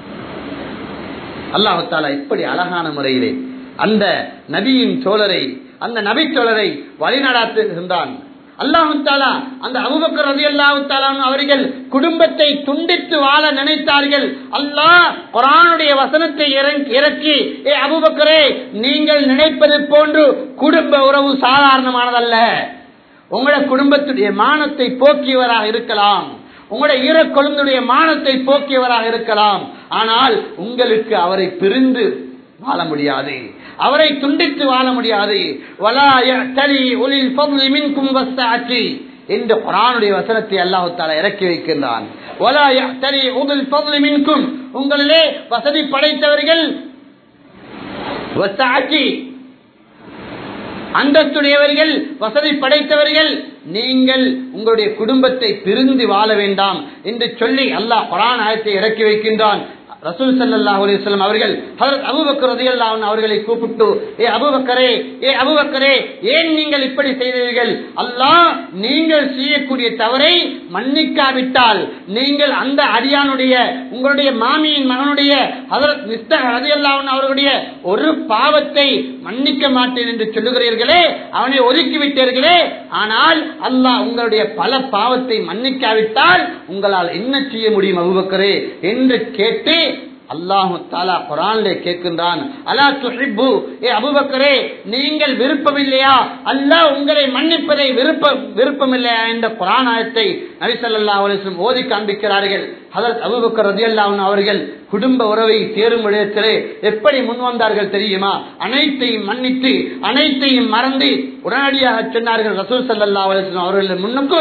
அல்லாஹ் தஆலா இப்படி அழகான முறையிலே அந்த நபியின் தோழரை, அந்த நபி தோழரை வழிநடாத்துகின்றான். அல்லாஹ் தஆலா அந்த அபூபக்கர் ரலியல்லாஹு தஆலா அவர்கள் குடும்பத்தை துண்டித்து வாழ நினைத்தார்கள். அல்லாஹ் குர்ஆனுடைய வசனத்தை இறக்கி, ஏ அபூபக்கரே, நீங்கள் நினைப்பது போன்று குடும்ப உறவு சாதாரணமானதல்ல. உங்களுடைய குடும்பத்துடைய மானத்தை போக்கியவராக இருக்கலாம், உங்களுடைய ஈர கொழுந்துடைய மானத்தை போக்கியவராக இருக்கலாம். ஆனால் உங்களுக்கு அவரை பிரிந்து வாழ முடியாது, அவரை துண்டித்து வாழ முடியாது. வலா யஅ்தலி உலில் ஃபضل மின்கும் வஸ்ஸஅத்தி என்ற குர்ஆனுடைய வசனத்தை அல்லாஹ் தஆலா இறக்கி வைக்கின்றான். வலா யஅ்தலி உலில் ஃபضل மின்கும், உங்களிலே வசதி படைத்தவர்கள், வஸ்ஸஅத்தி அந்தஸ்துடையவர்கள், வசதி படைத்தவர்கள், நீங்கள் உங்களுடைய குடும்பத்தை பிரிந்து வாழ வேண்டாம் என்று சொல்லி அல்லாஹ் குர்ஆன் ஆயத்தை இறக்கி வைக்கின்றான். ரசூல் ஸல்லல்லாஹு அலைஹி வஸல்லம் அவர்கள் ஹஜ்ரத் அபூபக்கர் ரலியல்லாஹு அன்ஹு அவர்களை கூப்பிட்டு, ஏ அபூபக்கரே, ஏன் நீங்கள் இப்படி செய்தீர்கள்? அல்லாஹ் நீங்கள் செய்யக்கூடிய தவறை மன்னிக்காவிட்டால் நீங்கள் அந்த அடியானுடைய, உங்களுடைய மாமியின் மகனுடைய ஹஜ்ரத் மிஸ்தா ரலியல்லாஹு அன்ஹு அவர்களுடைய ஒரு பாவத்தை மன்னிக்க மாட்டேன் என்று சொல்லுகிறீர்களே, அவனை ஒதுக்கிவிட்டீர்களே. ஆனால் அல்லாஹ் உங்களுடைய பல பாவத்தை மன்னிக்காவிட்டால் உங்களால் என்ன செய்ய முடியும் அபூபக்கரே என்று கேட்டு அல்லாஹ் தஆலா குர்ஆனிலே கேட்கின்றான், அலா துஹிப்பு, ஏ அபூபக்கரே, நீங்கள் விருப்பமில்லையா அல்லாஹ் உங்களை மன்னிப்பதை விருப்பமில்லையா என்ற குர்ஆன் ஆயத்தை நபி ஸல்லல்லாஹு அலைஹி வஸல்லம் ஓதி காண்பிக்கிறார்கள். ஹஜ்ரத் அபூபக்கர் ரலியல்லாஹு அன்ஹு அவர்கள் குடும்ப உறவை சேரும் இடத்திலே எப்படி முன் வந்தார்கள் தெரியுமா? அனைத்தையும் மன்னித்து அனைத்தையும் மறந்து உடனடியாக சொன்னார்கள் ரசூல் ஸல்லல்லாஹு அலைஹி வஸல்லம் அவர்கள் முன்னுக்கு,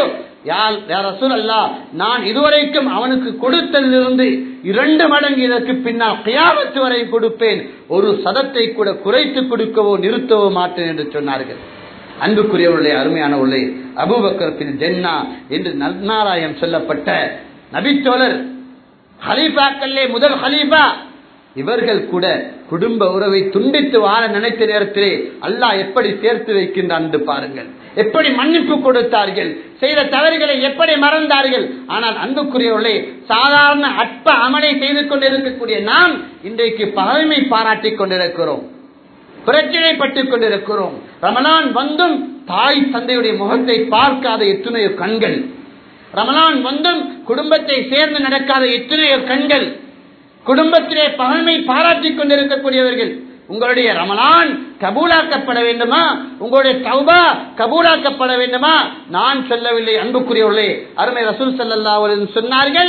யா ரசூலல்லாஹ், நான் இதுவரைக்கும் அவனுக்கு கொடுத்ததிலிருந்து 2 மடங்கு இதற்கு பின்னால் கியாமத் வரை கொடுப்பேன், ஒரு சதத்தை கூட குறைத்து கொடுக்கவோ நிறுத்தவோ மாட்டேன் என்று சொன்னார்கள். அன்புக்குரியவர்களே, அருமையானவர்களே, அபூபக்கர் பின் ஜன்னா என்று நன்னாராயம் சொல்லப்பட்ட நபித்தோழர், ஹலீஃபாக்களே முதல் ஹலீஃபா, இவர்கள் கூட குடும்ப உறவை துண்டித்து வாழ நினைத்த நேரத்திலே அல்லாஹ் எப்படி சேர்த்து வைக்கின்றான் என்று பாருங்கள். எப்படி மன்னிப்பு கொடுத்தார்கள், செய்த தவறுகளை எப்படி மறந்தார்கள். ஆனால் அன்புக்குரியவர்களே, சாதாரண அற்ப அமலை செய்து கொண்டிருக்கக்கூடிய நாம் இன்றைக்கு பகைமை பாராட்டிக் கொண்டிருக்கிறோம், பிரச்சனைப்பட்டுக் கொண்டிருக்கிறோம். ரமலான் வந்தும் தாய் தந்தையுடைய முகத்தை பார்க்காத எத்தனையோ கண்கள், ரமலான் வந்தும் குடும்பத்தை சேர்ந்து நடக்காத எத்தனையோ கண்கள், குடும்பத்திலே பகைமை பாராட்டிக் கொண்டிருக்கக்கூடியவர்கள். உங்களுடைய ரமலான் கபூலாக்கப்பட வேண்டுமா, உங்களுடைய தௌபா கபூலாக்கப்பட வேண்டுமா? நான் சொல்லவில்லை அன்புக்குரியவர்களே, அருமை ரசூல் ஸல்லல்லாஹு அலைஹி வஸல்லம் சொன்னார்கள்,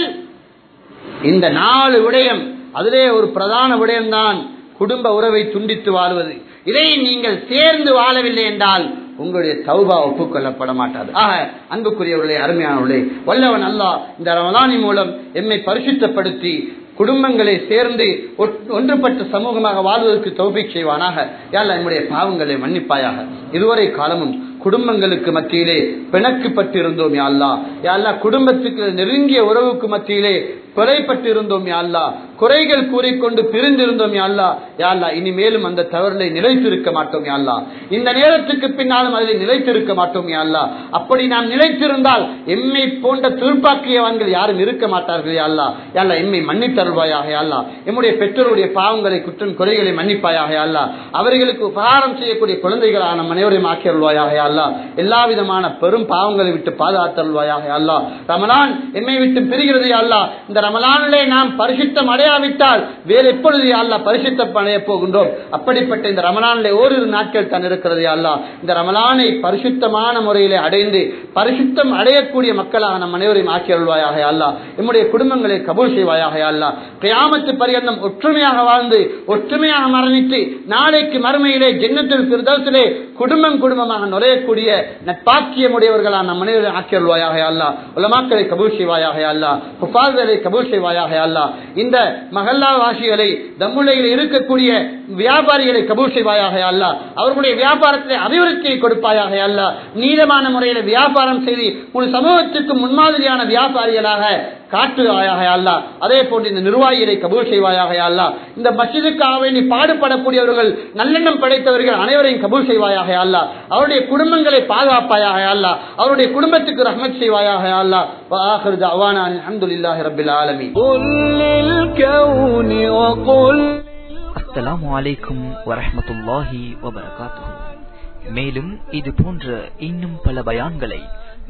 இந்த 4 விடயம், அதிலே ஒரு பிரதான விடயம்தான் குடும்ப உறவை துண்டித்து வாழ்வது. இதை நீங்கள் சேர்ந்து வாழவில்லை என்றால் உங்களுடைய தௌபா ஒப்புக்கொள்ளப்பட மாட்டாது. ஆக அன்புக்குரியவர்களே, அருமையானவர்களே, வல்லவன் அல்லாஹ் இந்த ரமலானின் மூலம் எம்மை பரிசுத்தப்படுத்தி குடும்பங்களை சேர்ந்து ஒன்றுபட்ட சமூகமாக வாழ்வதற்கு தௌபீக் செய்வானாக. யா அல்லாஹ், நம்முடைய பாவங்களை மன்னிப்பாயாக. இதுவரை காலமும் குடும்பங்களுக்கு மத்தியிலே பிணக்குப்பட்டிருந்தோம் யா அல்லாஹ். யா அல்லாஹ் குடும்பத்துக்கு நெருங்கிய உறவுக்கு மத்தியிலே குறைப்பட்டிருந்தோம் யா அல்லாஹ். குறைகள் கூறிக்கொண்டு பிரிந்திருந்தோம் யா அல்லாஹ். யா அல்லாஹ் இனிமேலும் அந்த தவறிலே நிலைத்திருக்க மாட்டோம் யா அல்லாஹ். இந்த நேரத்துக்கு பின்னாலும் அதில் நிலைத்திருக்க மாட்டோம் யா அல்லாஹ். அப்படி நாம் நிலைத்திருந்தால் எம்மை போன்ற துர்ப்பாக்கியவான்கள் யாரும் இருக்க மாட்டார்கள் யா அல்லாஹ். யா அல்லாஹ் எம்மை மன்னித்தருள்வாயாக யா அல்லாஹ். எம்முடைய பெற்றோருடைய பாவங்களை குற்றம் குறைகளை மன்னிப்பாயாக யா அல்லாஹ். அவர்களுக்கு உபகாரம் செய்யக்கூடிய குழந்தைகளான நம் அனைவரையும் ஆக்கியருள்வாயாக யா அல்லாஹ். எல்லா விதமான பெரும் பாவங்களை விட்டு பாதுகாத்தருள்வாயாக யா அல்லாஹ். ரமலான் எம்மை விட்டு பிரிகிறது யா அல்லாஹ். இந்த ரமலானிலே நாம் பரிசுத்தம் அடையாவிட்டால் வேறு எப்பொழுது யா அல்லாஹ் பரிசுத்தம் அடைய போகின்றோம்? அப்படிப்பட்ட இந்த ரமலானிலே ஓரிரு நாட்கள் தான் இருக்கிறது யா அல்லாஹ். இந்த ரமலானை பரிசுத்தமான முறையிலே அடைந்து பரிசுத்தம் அடையக்கூடிய மக்களாக நம் அனைவரையும் ஆக்கி அருள்வாயாக யா அல்லாஹ். நம்முடைய குடும்பங்களை கபூல் செய்வாயாக யா அல்லாஹ். கியாமத்து பரியந்தம் ஒற்றுமையாக வாழ்ந்து ஒற்றுமையாக மரணித்து நாளைக்கு மறுமையிலே ஜன்னத்துல் ஃபிர்தௌஸிலே குடும்பம் குடும்பமாக நுழையக்கூடிய நட்பாக்கியமுடையவர்களாக நம் அனைவரையும் ஆக்கி அருள்வாயாக யா அல்லாஹ். உலமாக்களை கபூல் செய்வாயாக யா அல்லாஹ். ஹுஃபாஸ்களை கபூல் செய்வாயாக யா அல்லாஹ். இந்த மஹல்லா வாசிகளை தம்முலையில் இருக்கக்கூடிய வியாபாரிகளை கபூல் செய்வாயாக யா அல்லாஹ். அவர்களுடைய வியாபாரத்திலே அபிவிருத்தியை கொடுப்பாயாக யா அல்லாஹ். நீதமான முறையில் வியாபாரம் செய்து ஒரு சமூகத்துக்கு முன்மாதிரியான வியாபாரிகளாக காட்டுவாயாக யா அல்லாஹ். அதே போன்று இந்த நிர்வாகிகளை கபூல் செய்வாயாக யா அல்லாஹ். இந்த மஸ்ஜிதுக்காக வேண்டி பாடுபடக்கூடியவர்கள் நல்லெண்ணம் படைத்தவர்கள் அனைவரையும் கபூல் செய்வாயாக யா அல்லாஹ். அவருடைய குடும்பங்களை பாதுகாப்பாயாக யா அல்லாஹ். அவருடைய குடும்பத்துக்கு ரஹ்மத் செய்வாயாக யா அல்லாஹ். வ ஆகிரு தஅவானா அல்ஹம்துலில்லாஹி ரப்பில் ஆலமீன். அஸ்ஸலாமு அலைக்கும் வரஹ்மத்துல்லாஹி வபரகாத்துஹு. மேலும் இது போன்ற இன்னும் பல பயான்களை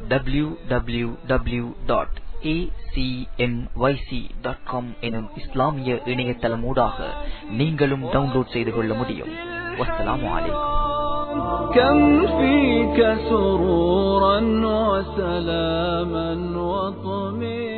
www.acmyc.com எனும் இஸ்லாமிய இணையதளமூடாக நீங்களும் டவுன்லோட் செய்து கொள்ள முடியும். வஸ்ஸலாமு அலைக்கும். كم فيك سرورا وسلاما وطمئنا